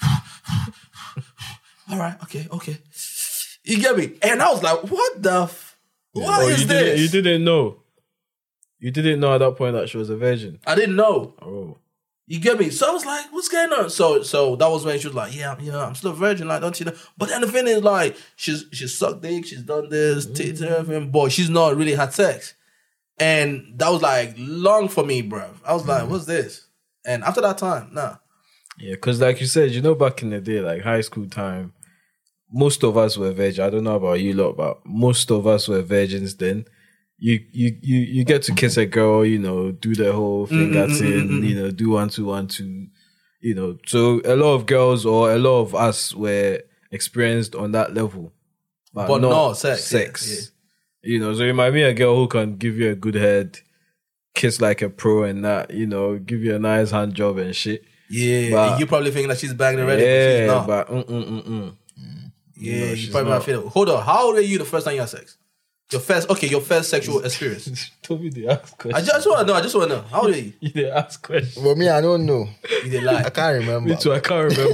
All right, okay. You get me? And I was like, what the what is this? You didn't know? You didn't know at that point that she was a virgin? I didn't know. Oh. You get me? So I was like, what's going on? So that was when she was like, yeah, I'm still a virgin, like, don't you know? But then the thing is, like, she's sucked dick, she's done this, tits and everything, but she's not really had sex. And that was like long for me, bro. I was like, what's this? And after that time, nah. Yeah, because like you said, you know, back in the day, like high school time, most of us were virgins. I don't know about you lot, but most of us were virgins then. You get to kiss a girl, you know, do the whole thing you know, do 1, 2, 1, 2, you know. So a lot of girls or a lot of us were experienced on that level. But not sex. Yeah. You know, so you might be a girl who can give you a good head, kiss like a pro and that, you know, give you a nice hand job and shit. Yeah, but you probably think that she's banging already, but she's not. Yeah, you probably might feel it. Hold on, how old were you the first time you had sex? Your first sexual experience. Told me they ask questions. I just want to know. How old are you? You didn't ask questions. Well, me, I don't know. You didn't lie. I can't remember. Me too, I can't remember.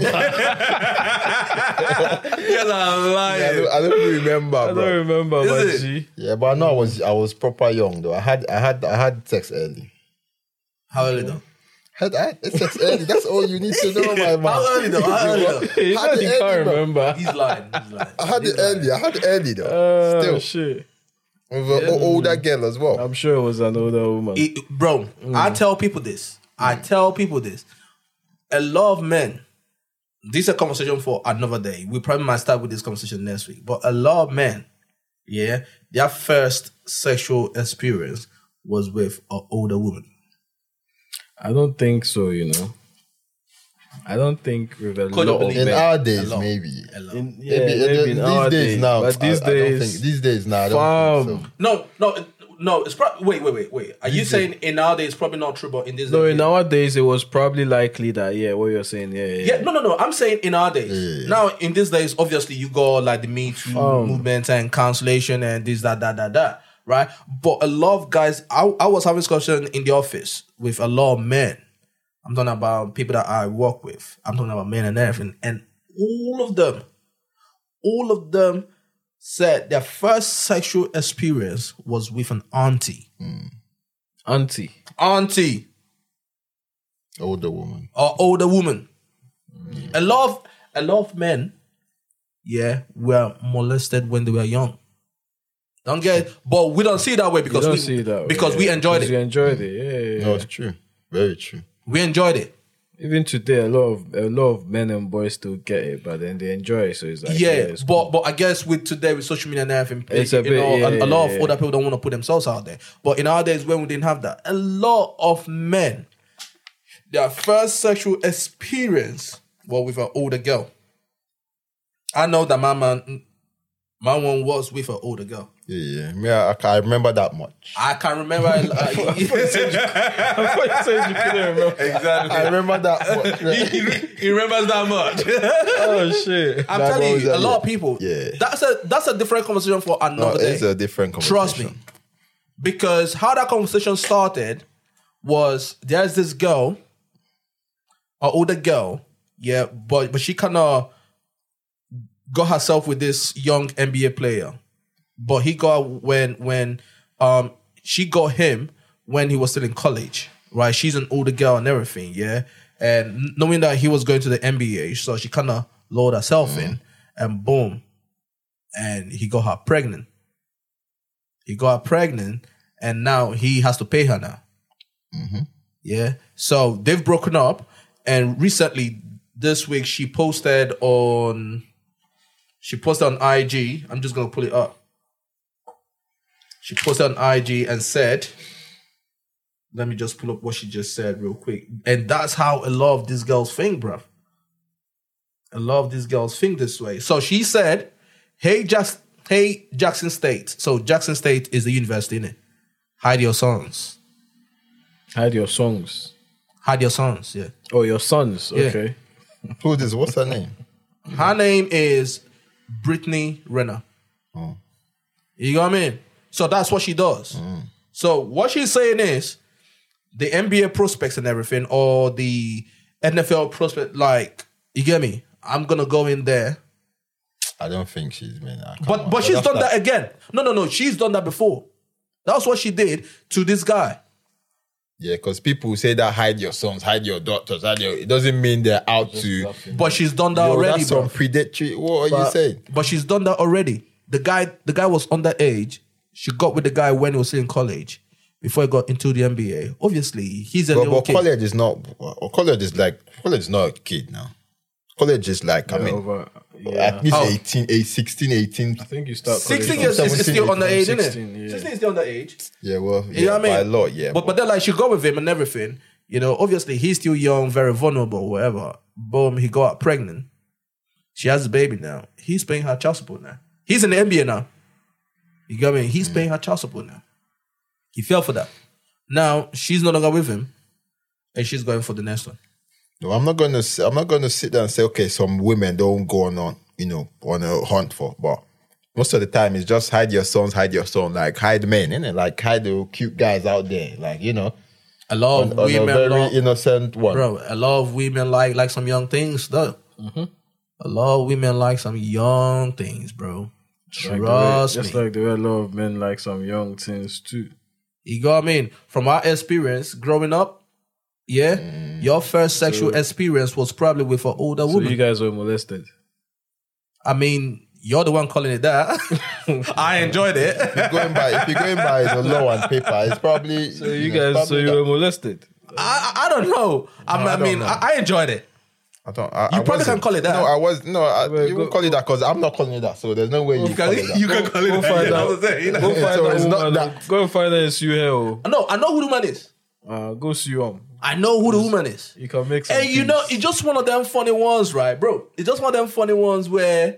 Yes, I'm lying. I don't remember, I bro. don't remember, Is man. it? Yeah, but I know I was proper young though. I had sex early. How early though? I had sex early. That's all you need to know, my man. How early though? He said he can't remember. He's lying. I had it early though. Still. Shit. With an older girl as well. I'm sure it was an older woman. Bro, I tell people this. A lot of men, this is a conversation for another day. We probably might start with this conversation next week. But a lot of men, yeah, their first sexual experience was with an older woman. I don't think so, you know. I don't think with a lot of In men. our days, lot. maybe. Hello. Maybe in our these days now. But these I don't days, think, these days now. I don't think so. No. It's probably wait. Are you saying in nowadays it's probably not true, but in this no, day, in our days, it was probably likely that, what you're saying, yeah, no. I'm saying in our days. Yeah. Now, in these days, obviously, you got like the Me Too movement and cancellation and this, that, right? But a lot of guys, I was having discussion in the office with a lot of men. I'm talking about people that I work with. I'm talking about men and everything. And all of them said their first sexual experience was with an auntie. Auntie. Older woman. Or older woman. A lot of men, were molested when they were young. Don't get it? But we don't see it that way because we enjoyed it. We enjoyed it, No, it's true. Very true. We enjoyed it. Even today, a lot of men and boys still get it, but then they enjoy it. So it's like, it's cool. but I guess with social media and everything, It's a bit, a lot of other people don't want to put themselves out there. But in our days when we didn't have that, a lot of men, their first sexual experience was with an older girl. I know that my one was with an older girl. Yeah. I can't remember that much. I can't remember. I thought you said you couldn't remember. Exactly. I remember that much. He remembers that much. Oh shit! I'm telling you, a lot of people. Yeah. That's a different conversation for another day. It's a different conversation. Trust me. Because how that conversation started was there's this girl, an older girl, but she kind of got herself with this young NBA player. But he got when she got him when he was still in college, right? She's an older girl and everything, and knowing that he was going to the NBA, so she kind of lured herself in, and boom, and he got her pregnant. And now he has to pay her now. So they've broken up, and recently this week she posted on IG. I'm just gonna pull it up. She posted on IG and said, let me just pull up what she just said real quick. And that's how a lot of these girls think, bruv. A lot of these girls think this way. So she said, hey, Jackson State. So Jackson State is the university, innit? Hide your sons. Hide your songs. Hide your sons, yeah. Oh, your sons. Okay. Who is this? What's her name? Her name is Brittany Renner. You know what I mean? So that's what she does. So what she's saying is the NBA prospects and everything, or the NFL prospect, like, you get me? I'm going to go in there. I don't think she's been. But she's done that again. No. She's done that before. That's what she did to this guy. Yeah, because people say that hide your sons, hide your daughters, it doesn't mean they're out to. But she's done that already, that's bro. some predatory. What are you saying? But she's done that already. The guy was underage. She got with the guy when he was still in college before he got into the NBA. Obviously, he's a little kid. College is not. College is not a kid now. College is like, at least 16, 18. I think you start 16 years is still underage, isn't it? 16 is still underage. Yeah, well, you know what I mean? By a lot, yeah. But then, like, she got with him and everything. You know, obviously, he's still young, very vulnerable, whatever. Boom, he got pregnant. She has a baby now. He's paying her child support now. He's in the NBA now. You get me? He's paying her child support now. He fell for that. Now she's no longer with him, and she's going for the next one. No, I'm not gonna sit there and say, okay, some women don't go on a hunt for, but most of the time it's just hide your sons, like hide men, innit? Like hide the cute guys out there, like, you know. A lot of women, a very innocent one, bro. A lot of women like some young things, though. A lot of women like some young things, bro. Trust me. Just like there were a lot of men like some young things too. You know what I mean? From our experience growing up, your first sexual experience was probably with an older woman. So you guys were molested? I mean, you're the one calling it that. I enjoyed it. If you're going by the law and paper, it's probably. So you were molested? I don't know. I enjoyed it. I don't. You probably can call it that. No, I was no. Well, You won't call it that because I'm not calling it that. So there's no way you call it that. You can call it Go that. find Yeah, out. I was saying, you know. Go find So that it's not woman. that- Go and find her in Suhel. I know who the woman is. Go see him. I know who the woman is. You can make some And you know, peace. it's just one of them funny ones, right, bro? It's just one of them funny ones where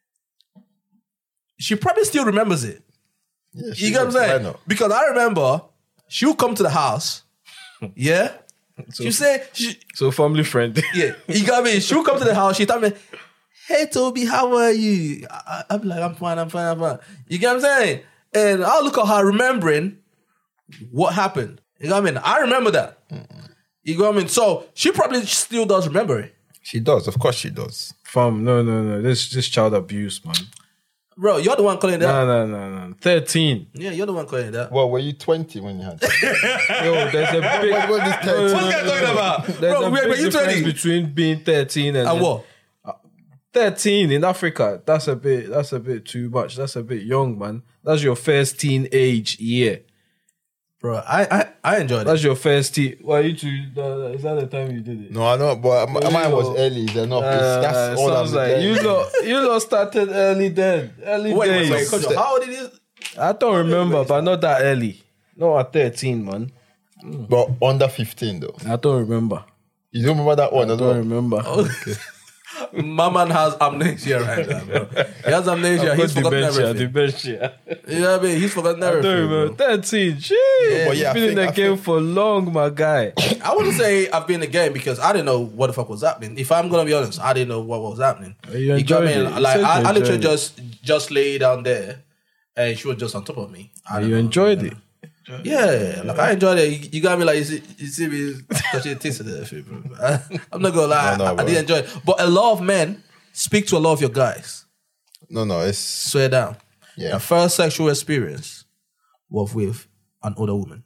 she probably still remembers it. Yeah, You get what I'm saying? I know. Because I remember she'll come to the house, yeah? She'll say, So family friend. yeah, you got me? She'll come to the house, she'll tell me, hey, Toby, how are you? I'll be like, I'm fine. You get what I'm saying? And I'll look at her remembering what happened. You know what I mean? I remember that. You know what I mean? So she probably still does remember it. She does. Of course, she does. Fam, no. This child abuse, man. Bro, you're the one calling that. No. 13. Yeah, you're the one calling that. Well, were you 20 when you had? Yo, there's a big. What is 13? What's guy talking about? There's Bro, a were big you difference 20? between being 13 And what? 13 in Africa. That's a bit too much. That's a bit young, man. That's your first teenage year. Bro, I enjoyed it. That's your first teen. Well, you two. Is that the time you did it? No, I know, but mine was early. It's enough. That's all I'm sounds like saying. you lot started early then. Early days. Wait, Coach, how old it is? I don't remember, but not that early. Not at 13, man. But under 15 though. I don't remember. You don't remember that one I as don't well? remember. My man has amnesia right now, bro. He has amnesia. He's forgotten everything. Dementia. You know what I mean? He's forgotten I don't everything. remember. Bro. 13. Jeez. But yeah, You've been in the I game think- for long, my guy. I wouldn't say I've been in the game because I didn't know what the fuck was happening. If I'm gonna be honest, I didn't know what was happening. You enjoyed get what I mean? it. You Like said you I literally enjoyed just lay down there, and she was just on top of me. I don't You know. enjoyed it. Yeah, like I enjoyed it. You got me like you see me touching the taste of that shit, bro. I'm not gonna lie, No, I bro. did enjoy it. But a lot of men speak to a lot of your guys. No, it's Swear down. Yeah. Their first sexual experience was with an older woman.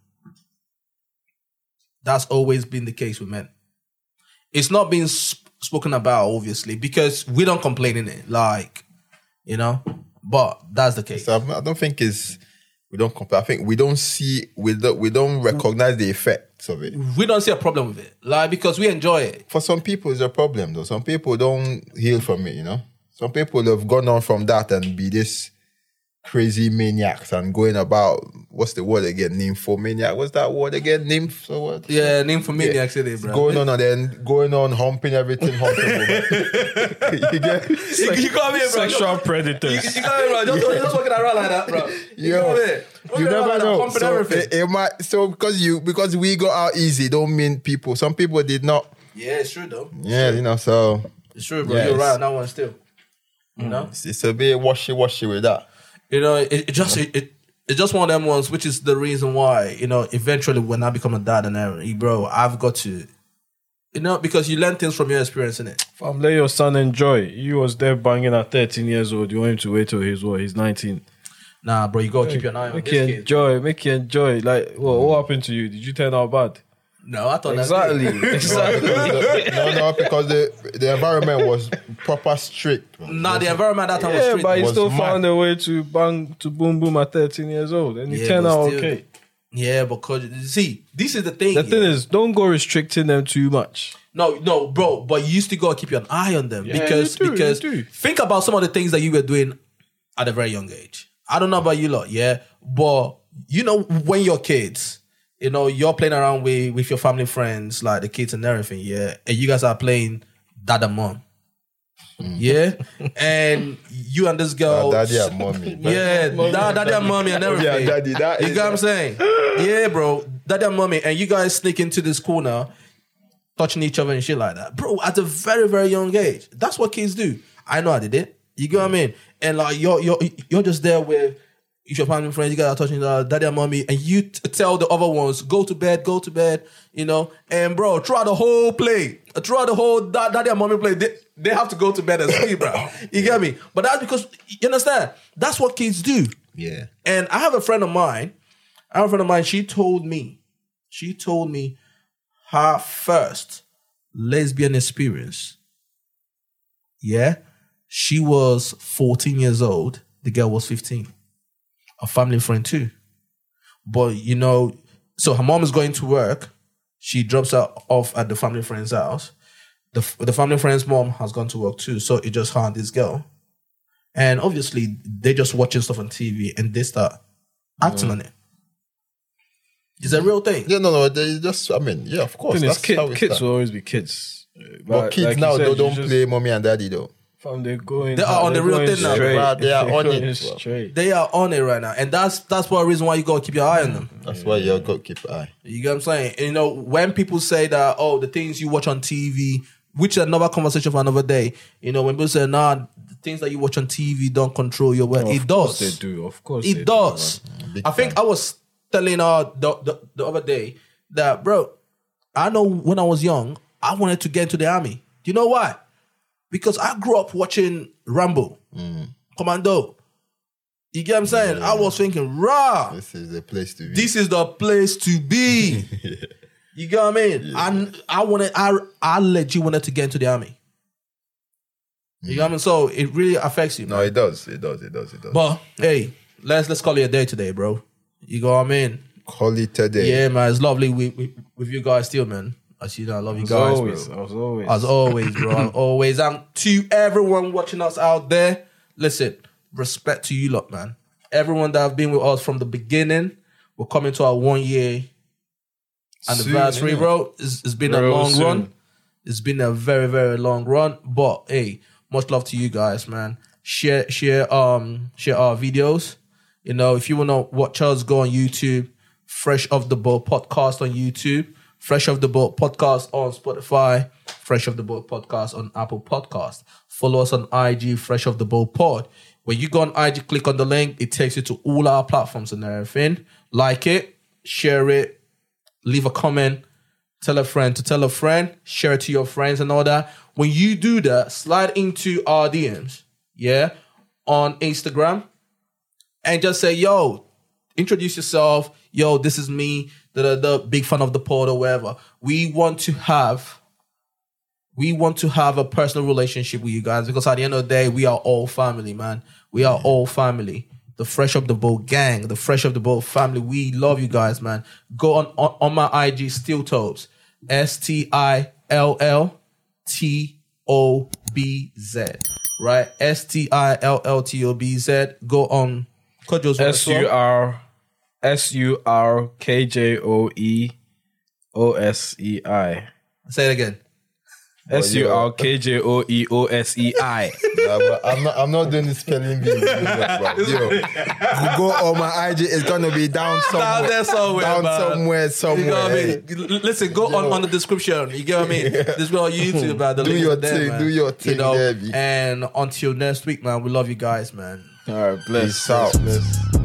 That's always been the case with men. It's not being spoken about, obviously, because we don't complain in it, like, you know. But that's the case. So I don't think it's we don't compare. I think we don't see we don't recognize the effects of it. We don't see a problem with it, like, because we enjoy it. For some people, it's a problem though. Some people don't heal from it. You know, some people have gone on from that and be this crazy maniacs and going about what's the word again? Nymphomaniac. What's that word again? Nymph or what? Yeah, nymphomaniacs in it, bro. Going on and then going on humping everything. You get? You got me, bro. Sexual You predators. got me, bro. Just walking around like that, bro. You got me. You never know. Pumping So, everything. it might, so because we go out easy, don't mean people. Some people did not. Yeah, it's true though. Yeah, you know. So It's true, bro. Yes. You're right on that one still. You know? it's a bit washy with that. You know, it's just one of them ones, which is the reason why, you know, eventually when I become a dad and everything, bro, I've got to, you know, because you learn things from your experience, innit? Fam, let your son enjoy. You was there banging at 13 years old. You want him to wait till he's 19. Nah, bro, you gotta keep your eye on Make this you kid. enjoy. Make you enjoy. Like, what happened to you? Did you turn out bad? No, I thought Exactly. Exactly. No, because the environment was proper strict. Nah, the environment that time was Yeah, strict. but he was still mad. found a way to bang to boom boom at 13 years old, and he Yeah, turned but out still- okay. Yeah, because, see, this is the thing. The thing is, don't go restricting them too much. No, bro, but you still gotta keep your eye on them Yeah, because you do. think about some of the things that you were doing at a very young age. I don't know about you lot, yeah, but you know when you're kids, you know you're playing around with your family friends, like the kids and everything, yeah, and you guys are playing dad and mom, yeah, and you and this girl, Daddy and mommy. yeah, daddy and mommy and everything. Yeah, daddy. That You is get what I'm saying? Yeah, bro. Daddy and mommy, and you guys sneak into this corner, touching each other and shit like that. Bro, at a very, very young age. That's what kids do. I know I did it. You get what I mean? And like you're just there with your family friends, you guys are touching daddy and mommy, and you tell the other ones, go to bed, you know. And bro, throughout the whole play, throughout the whole daddy and mommy play, they have to go to bed and sleep, bro. You get me? But that's because, you understand? That's what kids do. Yeah. And I have a friend of mine. She told me her first lesbian experience. Yeah. She was 14 years old. The girl was 15. A family friend too. But, you know, so her mom is going to work. She drops her off at the family friend's house. the family friend's mom has gone to work too, so it just her and this girl. And obviously, they just watching stuff on TV and they start acting on it. It's a real thing. Yeah, no, they just, I mean, yeah, of course. That's how it kids starts. will always be kids. But kids like you now, said, they don't you just- play mommy and daddy though. Fam, they're going. They are on the real going thing now. straight. Right, they are They're on going it. straight. They are on it right now. And that's one reason why you gotta keep your eye on them. That's why you got to keep an eye. You get what I'm saying? And, you know, when people say that, oh, the things you watch on TV, which is another conversation for another day, you know, when people say, nah, the things that you watch on TV don't control your work. It Of course does. they do. Of course It they does. Big I think I was telling the other day that, bro, I know when I was young, I wanted to get into the army. Do you know why? Because I grew up watching Rambo, Commando. You get what I'm saying? I was thinking, rah, This is the place to be. this is the place to be. You get what I mean? I legit wanted to get into the army. You get what I mean? So it really affects you. No, Man. it does. It does. But hey, let's call it a day today, bro. You go what I mean? Call it today. Yeah, man. It's lovely with you guys still, man. As you know, I love you guys, bro. As always. As always, bro. As always. And to everyone watching us out there, listen, respect to you lot, man. Everyone that have been with us from the beginning, we're coming to our 1 year anniversary, Soon, yeah. bro. It's been a Real long soon. run. It's been a very, very long run. But hey, much love to you guys, man. Share our videos. You know, if you wanna watch us, go on YouTube. Fresh Off the Boat Podcast on YouTube. Fresh Off the Boat Podcast on Spotify. Fresh Off the Boat Podcast on Apple Podcast. Follow us on IG, Fresh Off the Boat Pod. When you go on IG, click on the link. It takes you to all our platforms and everything. Like it, share it, leave a comment, tell a friend to tell a friend, share it to your friends and all that. When you do that, slide into our DMs, yeah, on Instagram, and just say, yo, introduce yourself. Yo, this is me, the big fan of the pod or whatever. We want to have a personal relationship with you guys because at the end of the day, we are all family, man. We are all family. The Fresh Off the Boat gang, the Fresh Off the Boat family. We love you guys, man. Go on my IG, Steel Tobes. STILLTOBZ. Right? STILLTOBZ. Go on Kojo's SURKJOEOSEI. Say it again. SURKJOEOSEI. Yeah, but I'm not doing the spelling bee. Yo, go on my IG. It's gonna be down somewhere. Down there somewhere, Down man. somewhere. You know what I Hey. mean? Listen, go on the description. You get what I mean? This is on YouTube, man. The Do link your is there, thing, man. do your thing, You know? there, B. And until next week, man, we love you guys, man. All right, bless. Peace out. Bless.